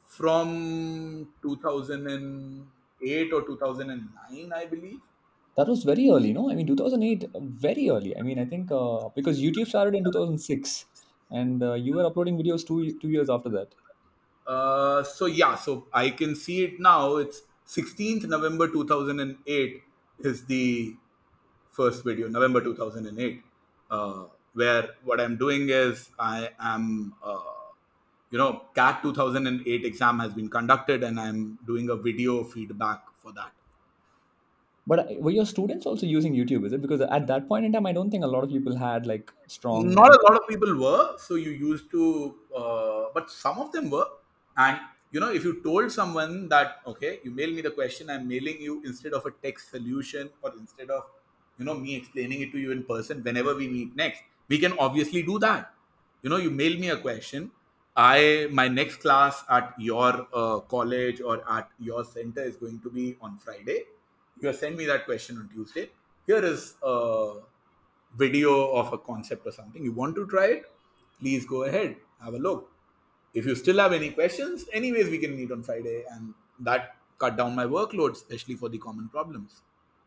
from two thousand eight or two thousand nine, I believe. That was very early, no? I mean, two thousand eight, uh, very early. I mean, I think uh, because YouTube started in two thousand six, and uh, you were uploading videos two two years after that. Uh, so yeah, so I can see it now. It's sixteenth November two thousand eight is the first video, November two thousand eight, uh, where what I'm doing is I am, uh, you know, CAT two thousand eight exam has been conducted and I'm doing a video feedback for that. But uh, were your students also using YouTube? Is it because at that point in time, I don't think a lot of people had like strong. Not a lot of people were, so you used to, uh, but some of them were. And, you know, if you told someone that, okay, you mail me the question, I'm mailing you instead of a text solution or instead of, you know, me explaining it to you in person whenever we meet next, we can obviously do that. You know, you mail me a question. I my next class at your uh, college or at your center is going to be on Friday. You send me that question on Tuesday. Here is a video of a concept or something. You want to try it? Please go ahead, have a look. If you still have any questions, anyways, we can meet on Friday, and that cut down my workload, especially for the common problems.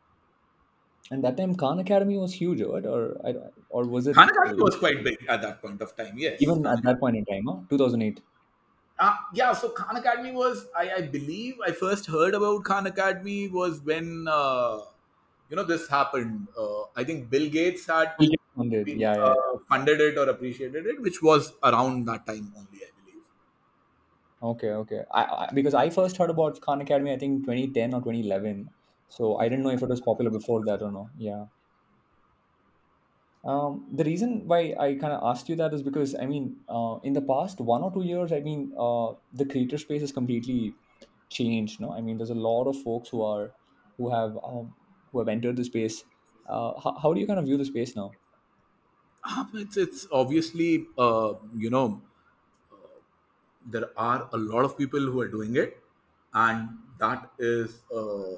And that time, Khan Academy was huge, right? Or I, or was it Khan uh, Academy was quite big at that point of time. Yes, even Khan at that Academy. point in time? Huh? two thousand eight. Uh, yeah, so Khan Academy was, I, I believe, I first heard about Khan Academy was when, uh, you know, this happened. Uh, I think Bill Gates had Yeah, yeah, been, yeah. uh, funded it or appreciated it, which was around that time only, I believe. Okay, okay. I, I because I first heard about Khan Academy, I think twenty ten or twenty eleven. So I didn't know if it was popular before that or no. Yeah. Um, the reason why I kind of asked you that is because I mean, uh, in the past one or two years, I mean, uh, the creator space has completely changed. No, I mean, there's a lot of folks who are who have um, who have entered the space. Uh, how, how do you kind of view the space now? Um, it's it's obviously uh, you know there are a lot of people who are doing it, and that is a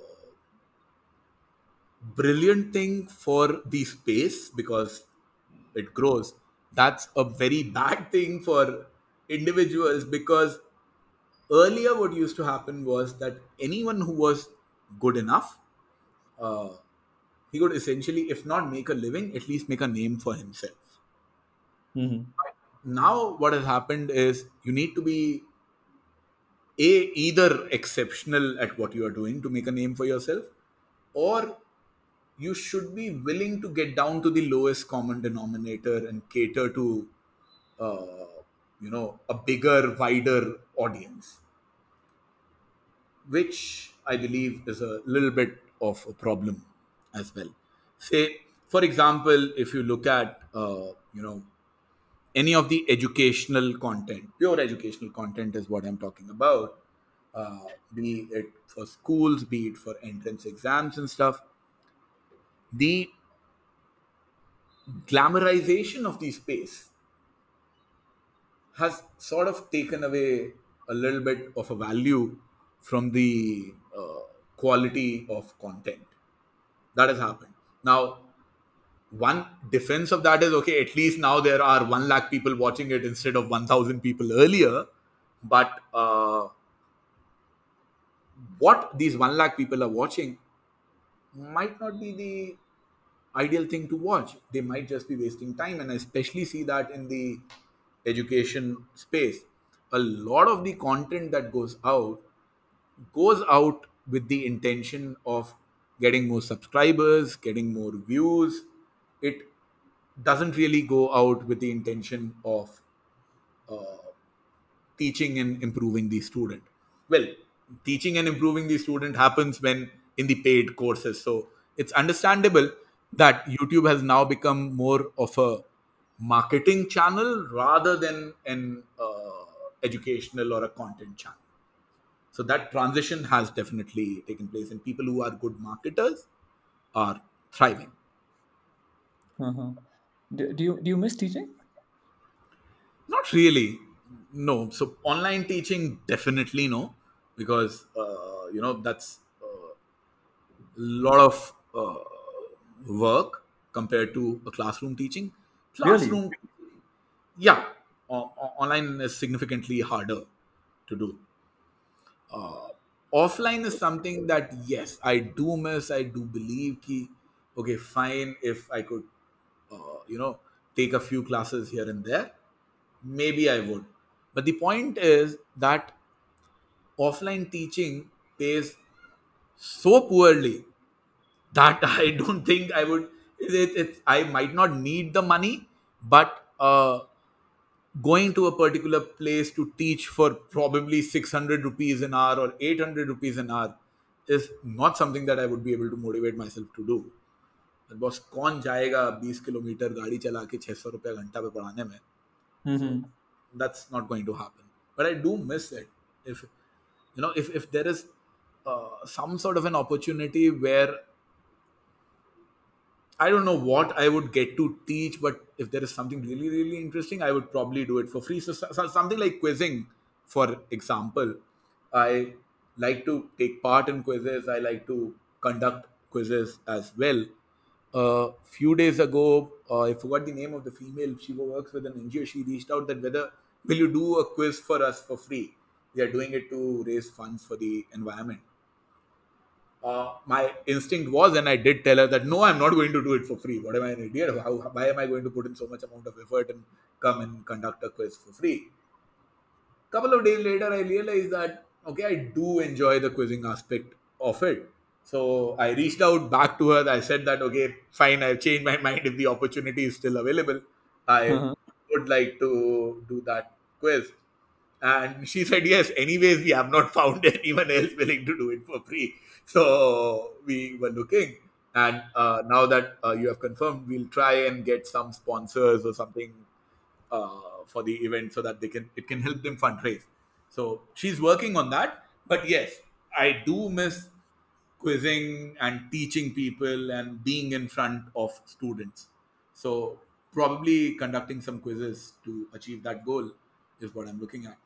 brilliant thing for the space because it grows. That's a very bad thing for individuals because earlier what used to happen was that anyone who was good enough, uh, he could essentially, if not make a living, at least make a name for himself. Hmm. Now what has happened is you need to be a either exceptional at what you are doing to make a name for yourself, or you should be willing to get down to the lowest common denominator and cater to uh, you know a bigger wider audience, which I believe is a little bit of a problem as well. Say, for example, if you look at uh, you know any of the educational content, pure educational content is what I'm talking about, uh, be it for schools, be it for entrance exams and stuff. The glamorization of the space has sort of taken away a little bit of a value from the uh, quality of content that has happened. Now, one defense of that is okay, at least now there are one lakh people watching it instead of one thousand people earlier. But uh, what these one lakh people are watching might not be the ideal thing to watch. They might just be wasting time. And I especially see that in the education space. A lot of the content that goes out goes out with the intention of getting more subscribers, getting more views. It doesn't really go out with the intention of uh, teaching and improving the student. Well, teaching and improving the student happens when in the paid courses. So it's understandable that YouTube has now become more of a marketing channel rather than an uh, educational or a content channel. So that transition has definitely taken place, and people who are good marketers are thriving. Uh-huh. Do, do you do you miss teaching? Not really. No. So online teaching, definitely no, because uh, you know that's a lot of uh, work compared to a classroom teaching. Really? Classroom, yeah, o- o- online is significantly harder to do. Uh, Offline is something that yes, I do miss. I do believe ki okay, fine. If I could, uh, you know, take a few classes here and there, maybe I would. But the point is that offline teaching pays so poorly that I don't think I would. It, it, I might not need the money, but uh, going to a particular place to teach for probably six hundred rupees an hour or eight hundred rupees an hour is not something that I would be able to motivate myself to do. Boss कौन जाएगा बीस kilometre गाड़ी चला के छह सौ रुपया घंटा पे पढ़ाने में. So Mm-hmm. that's not going to happen. But I do miss it. If you know, if if there is uh, some sort of an opportunity where I don't know what I would get to teach, but if there is something really, really interesting, I would probably do it for free. So, so so something like quizzing, for example, I like to take part in quizzes. I like to conduct quizzes as well. A few days ago, uh, I forgot the name of the female. She works with an N G O. She reached out that whether will you do a quiz for us for free? We are doing it to raise funds for the environment. Uh, my instinct was, and I did tell her that no, I'm not going to do it for free. What am I, an idiot? How, why am I going to put in so much amount of effort and come and conduct a quiz for free? Couple of days later, I realized that okay, I do enjoy the quizzing aspect of it. So I reached out back to her. I said that okay, fine, I've changed my mind. If the opportunity is still available, I Uh-huh. would like to do that quiz. And she said, yes, anyways, we have not found anyone else willing to do it for free. So we were looking. And uh, now that uh, you have confirmed, we'll try and get some sponsors or something uh, for the event so that they can it can help them fundraise. So she's working on that. But yes, I do miss quizzing and teaching people and being in front of students. So probably conducting some quizzes to achieve that goal is what I'm looking at.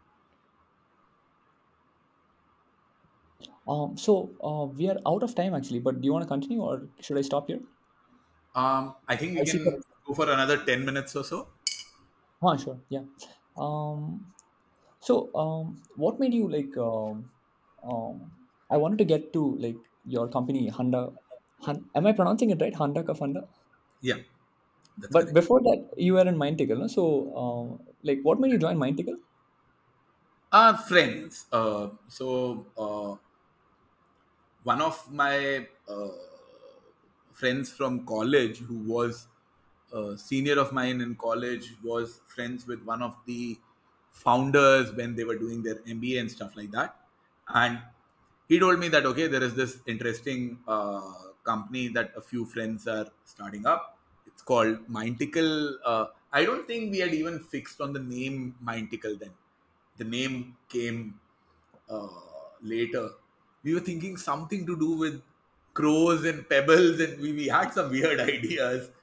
Um, so uh, we are out of time actually, but do you want to continue or should I stop here? Um, I think we I see. can go for another ten minutes or so. Ah, sure. Yeah. Um, so um, what made you like? Um, um, I wanted to get to like your company, Honda. Han, am I pronouncing it right? Honda ka Funda? Yeah, that's But correct. before that, you were in Mindtickle, no? So, uh, like, what made you join Mindtickle? Our friends. Uh, so uh, one of my uh, friends from college who was a senior of mine in college was friends with one of the founders when they were doing their M B A and stuff like that. And he told me that, okay, there is this interesting uh, company that a few friends are starting up. It's called Mindtickle. Uh, I don't think we had even fixed on the name Mindtickle then. The name came uh, later. We were thinking something to do with crows and pebbles, and we, we had some weird ideas.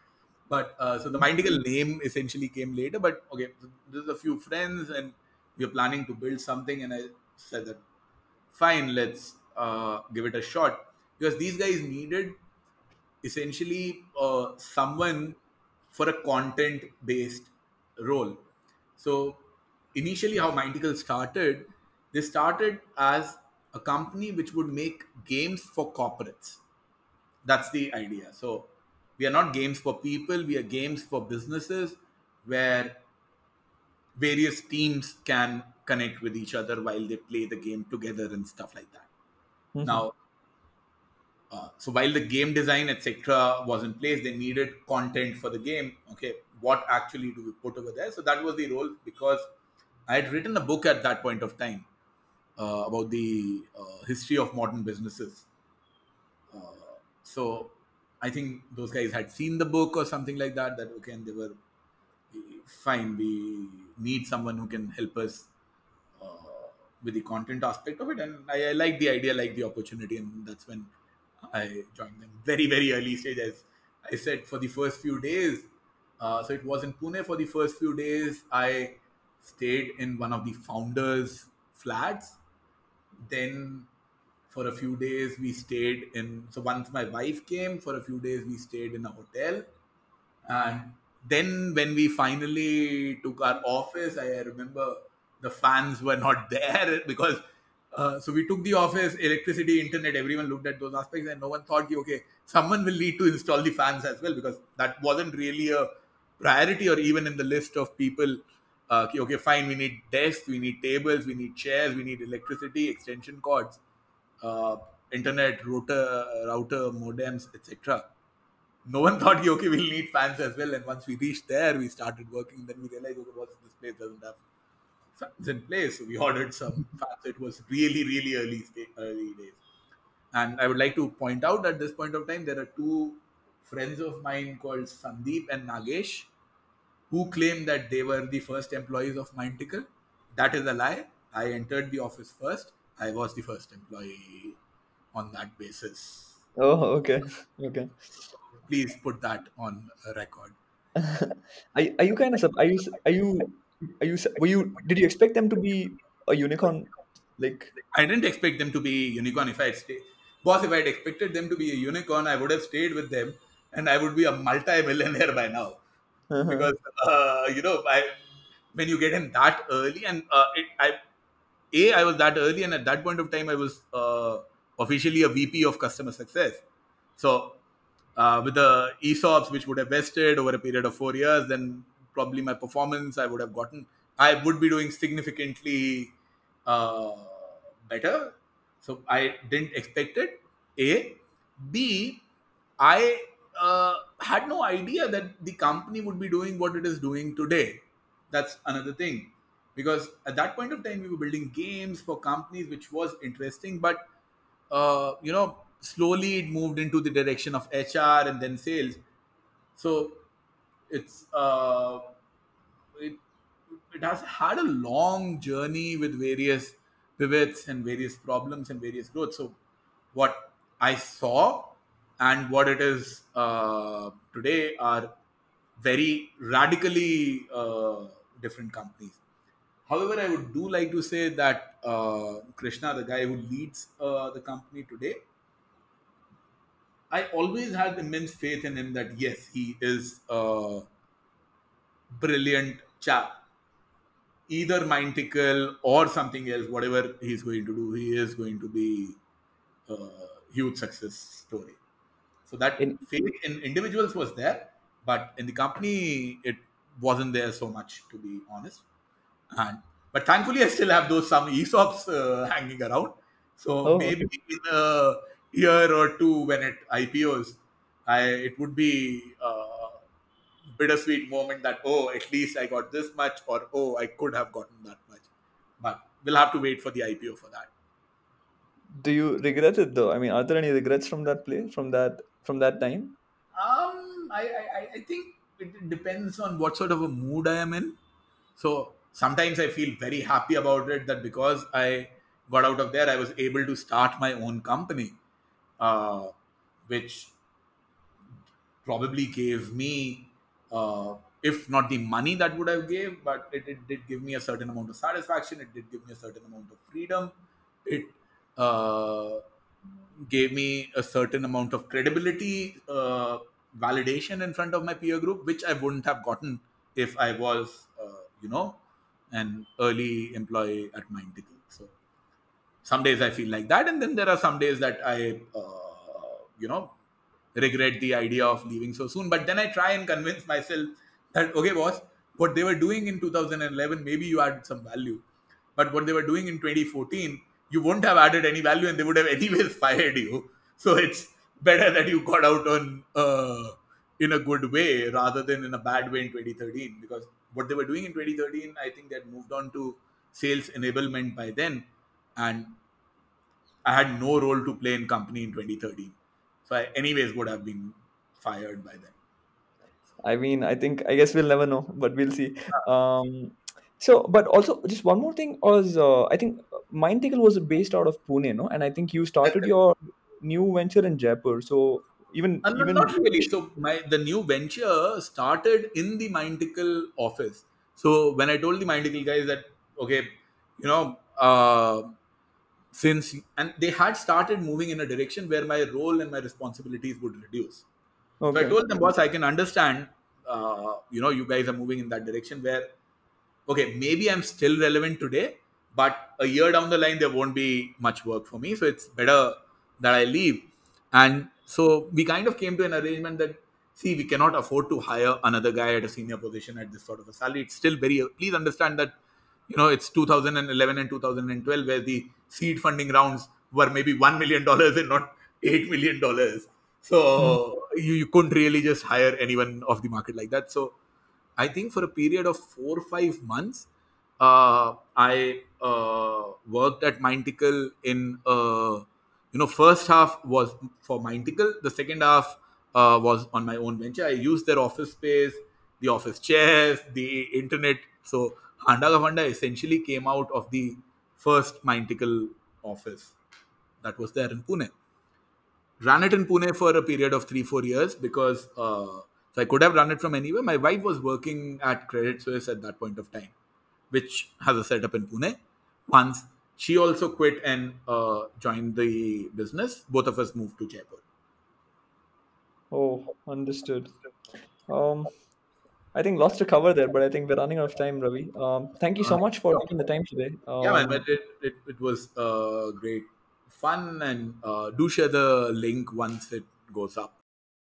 But uh, so the Mindical name essentially came later. But okay, so there's a few friends, and we are planning to build something. And I said that fine, let's uh, give it a shot, because these guys needed essentially uh, someone for a content based role. So initially, how Mindical started, they started as a company which would make games for corporates. That's the idea. So we are not games for people, we are games for businesses, where various teams can connect with each other while they play the game together and stuff like that. Mm-hmm. Now, uh, so while the game design etc was in place, they needed content for the game. Okay, what actually do we put over there? So that was the role, because I had written a book at that point of time uh, about the uh, history of modern businesses. So I think those guys had seen the book or something like that. That okay, and they were fine. We need someone who can help us uh, with the content aspect of it, and I, I like the idea, like the opportunity, and that's when I joined them. Very very early stage, as I said, for the first few days. Uh, so it was in Pune for the first few days. I stayed in one of the founders' flats. Then for a few days we stayed in, so once my wife came, for a few days we stayed in a hotel. And then when we finally took our office, I remember the fans were not there because uh, so we took the office, electricity, internet, everyone looked at those aspects, and no one thought, "Ki, okay, someone will need to install the fans as well," because that wasn't really a priority or even in the list of people. Uh, ki, okay, fine, we need desks, we need tables, we need chairs, we need electricity, extension cords, uh, internet, router, router, modems, et cetera. No one thought, okay, we'll need fans as well. And once we reached there, we started working. Then we realized, okay, what's this place doesn't have fans in place. So we ordered some fans. It was really, really early sta- early days. And I would like to point out at this point of time, there are two friends of mine called Sandeep and Nagesh who claim that they were the first employees of Mindtickle. That is a lie. I entered the office first. I was the first employee on that basis. Oh, okay. Okay. Please put that on a record. are, are you kind of sup- are you s- are you are you s- were you did you expect them to be a unicorn, like? I didn't expect them to be unicorn. If I had stayed, boss, if I had expected them to be a unicorn, I would have stayed with them, and I would be a multi-millionaire by now. Uh-huh. Because uh, you know, I when you get in that early, and uh, it, I a I was that early, and at that point of time, I was uh, officially a V P of customer success. So uh, with the E S O Ps, which would have vested over a period of four years, then probably my performance I would have gotten, I would be doing significantly uh, better. So I didn't expect it. A, B, I uh, had no idea that the company would be doing what it is doing today. That's another thing, because at that point of time we were building games for companies, which was interesting, but uh, you know, slowly it moved into the direction of H R and then sales. So it's uh, it, it has had a long journey with various pivots and various problems and various growth. So what I saw and what it is uh, today are very radically uh, different companies. However, I would do like to say that uh, Krishna, the guy who leads uh, the company today, I always had immense faith in him that yes, he is a brilliant chap. Either Mindtickle or something else, whatever he's going to do, he is going to be a huge success story. So that in faith in individuals was there, but in the company, it wasn't there so much, to be honest. And but thankfully, I still have those some E S O Ps uh, hanging around. So oh, maybe okay. in a year or two, when it I P Os, I it would be a bittersweet moment that, oh, at least I got this much, or oh, I could have gotten that much. But we'll have to wait for the I P O for that. Do you regret it though? I mean, are there any regrets from that play, from that from that time? Um, I, I, I I think it depends on what sort of a mood I am in. So sometimes I feel very happy about it, that because I got out of there, I was able to start my own company, uh, which probably gave me. uh, if not the money that would have gave, but it, it did give me a certain amount of satisfaction. It did give me a certain amount of freedom. It uh, gave me a certain amount of credibility, uh, validation in front of my peer group, which I wouldn't have gotten if I was, uh, you know, an early employee at Mindtickle. So some days I feel like that, and then there are some days that I, uh, you know, regret the idea of leaving so soon. But then I try and convince myself that okay, boss, what they were doing in two thousand eleven, maybe you added some value, but what they were doing in twenty fourteen, you wouldn't have added any value, and they would have anyways fired you. So it's better that you got out on uh, in a good way rather than in a bad way in twenty thirteen, because what they were doing in twenty thirteen, I think they had moved on to sales enablement by then, and I had no role to play in company in twenty thirteen. So I anyways would have been fired by then. I mean, I think I guess we'll never know, but we'll see. Um, so, but also just one more thing was uh, I think Mindtickle was based out of Pune, no, and I think you That's started correct. your new venture in Jaipur. So even Uh, no, even not really. So my the new venture started in the Mindtickle office. So when I told the Mindtickle guys that okay, you know, uh, since and they had started moving in a direction where my role and my responsibilities would reduce. So I okay, told them, boss, I can understand. Uh, you know, you guys are moving in that direction where okay, maybe I'm still relevant today, but a year down the line, there won't be much work for me. So it's better that I leave. And so we kind of came to an arrangement that, see, we cannot afford to hire another guy at a senior position at this sort of a salary. It's still very, please understand that, you know, it's two thousand eleven and two thousand twelve where the seed funding rounds were maybe one million dollars and not eight million dollars. mhm. So you, you couldn't really just hire anyone off the market like that. So I think for a period of four or five months, uh, I uh, worked at Mindtickle in, uh, you know, first half was for Mindtickle. The second half uh, was on my own venture. I used their office space, the office chairs, the internet. So Handa Ka Funda essentially came out of the first Mindtickle office that was there in Pune. Ran it in Pune for a period of three, four years because uh, so I could have run it from anywhere. My wife was working at Credit Suisse at that point of time, which has a setup in Pune. Once she also quit and uh, joined the business, both of us moved to Jaipur. Oh, understood. Um, I think lots to cover there, but I think we're running out of time, Ravi. Um, thank you Uh, so much for taking the time today. yeah, man, but Um, it, it, it was uh, great fun, and uh, do share the link once it goes up.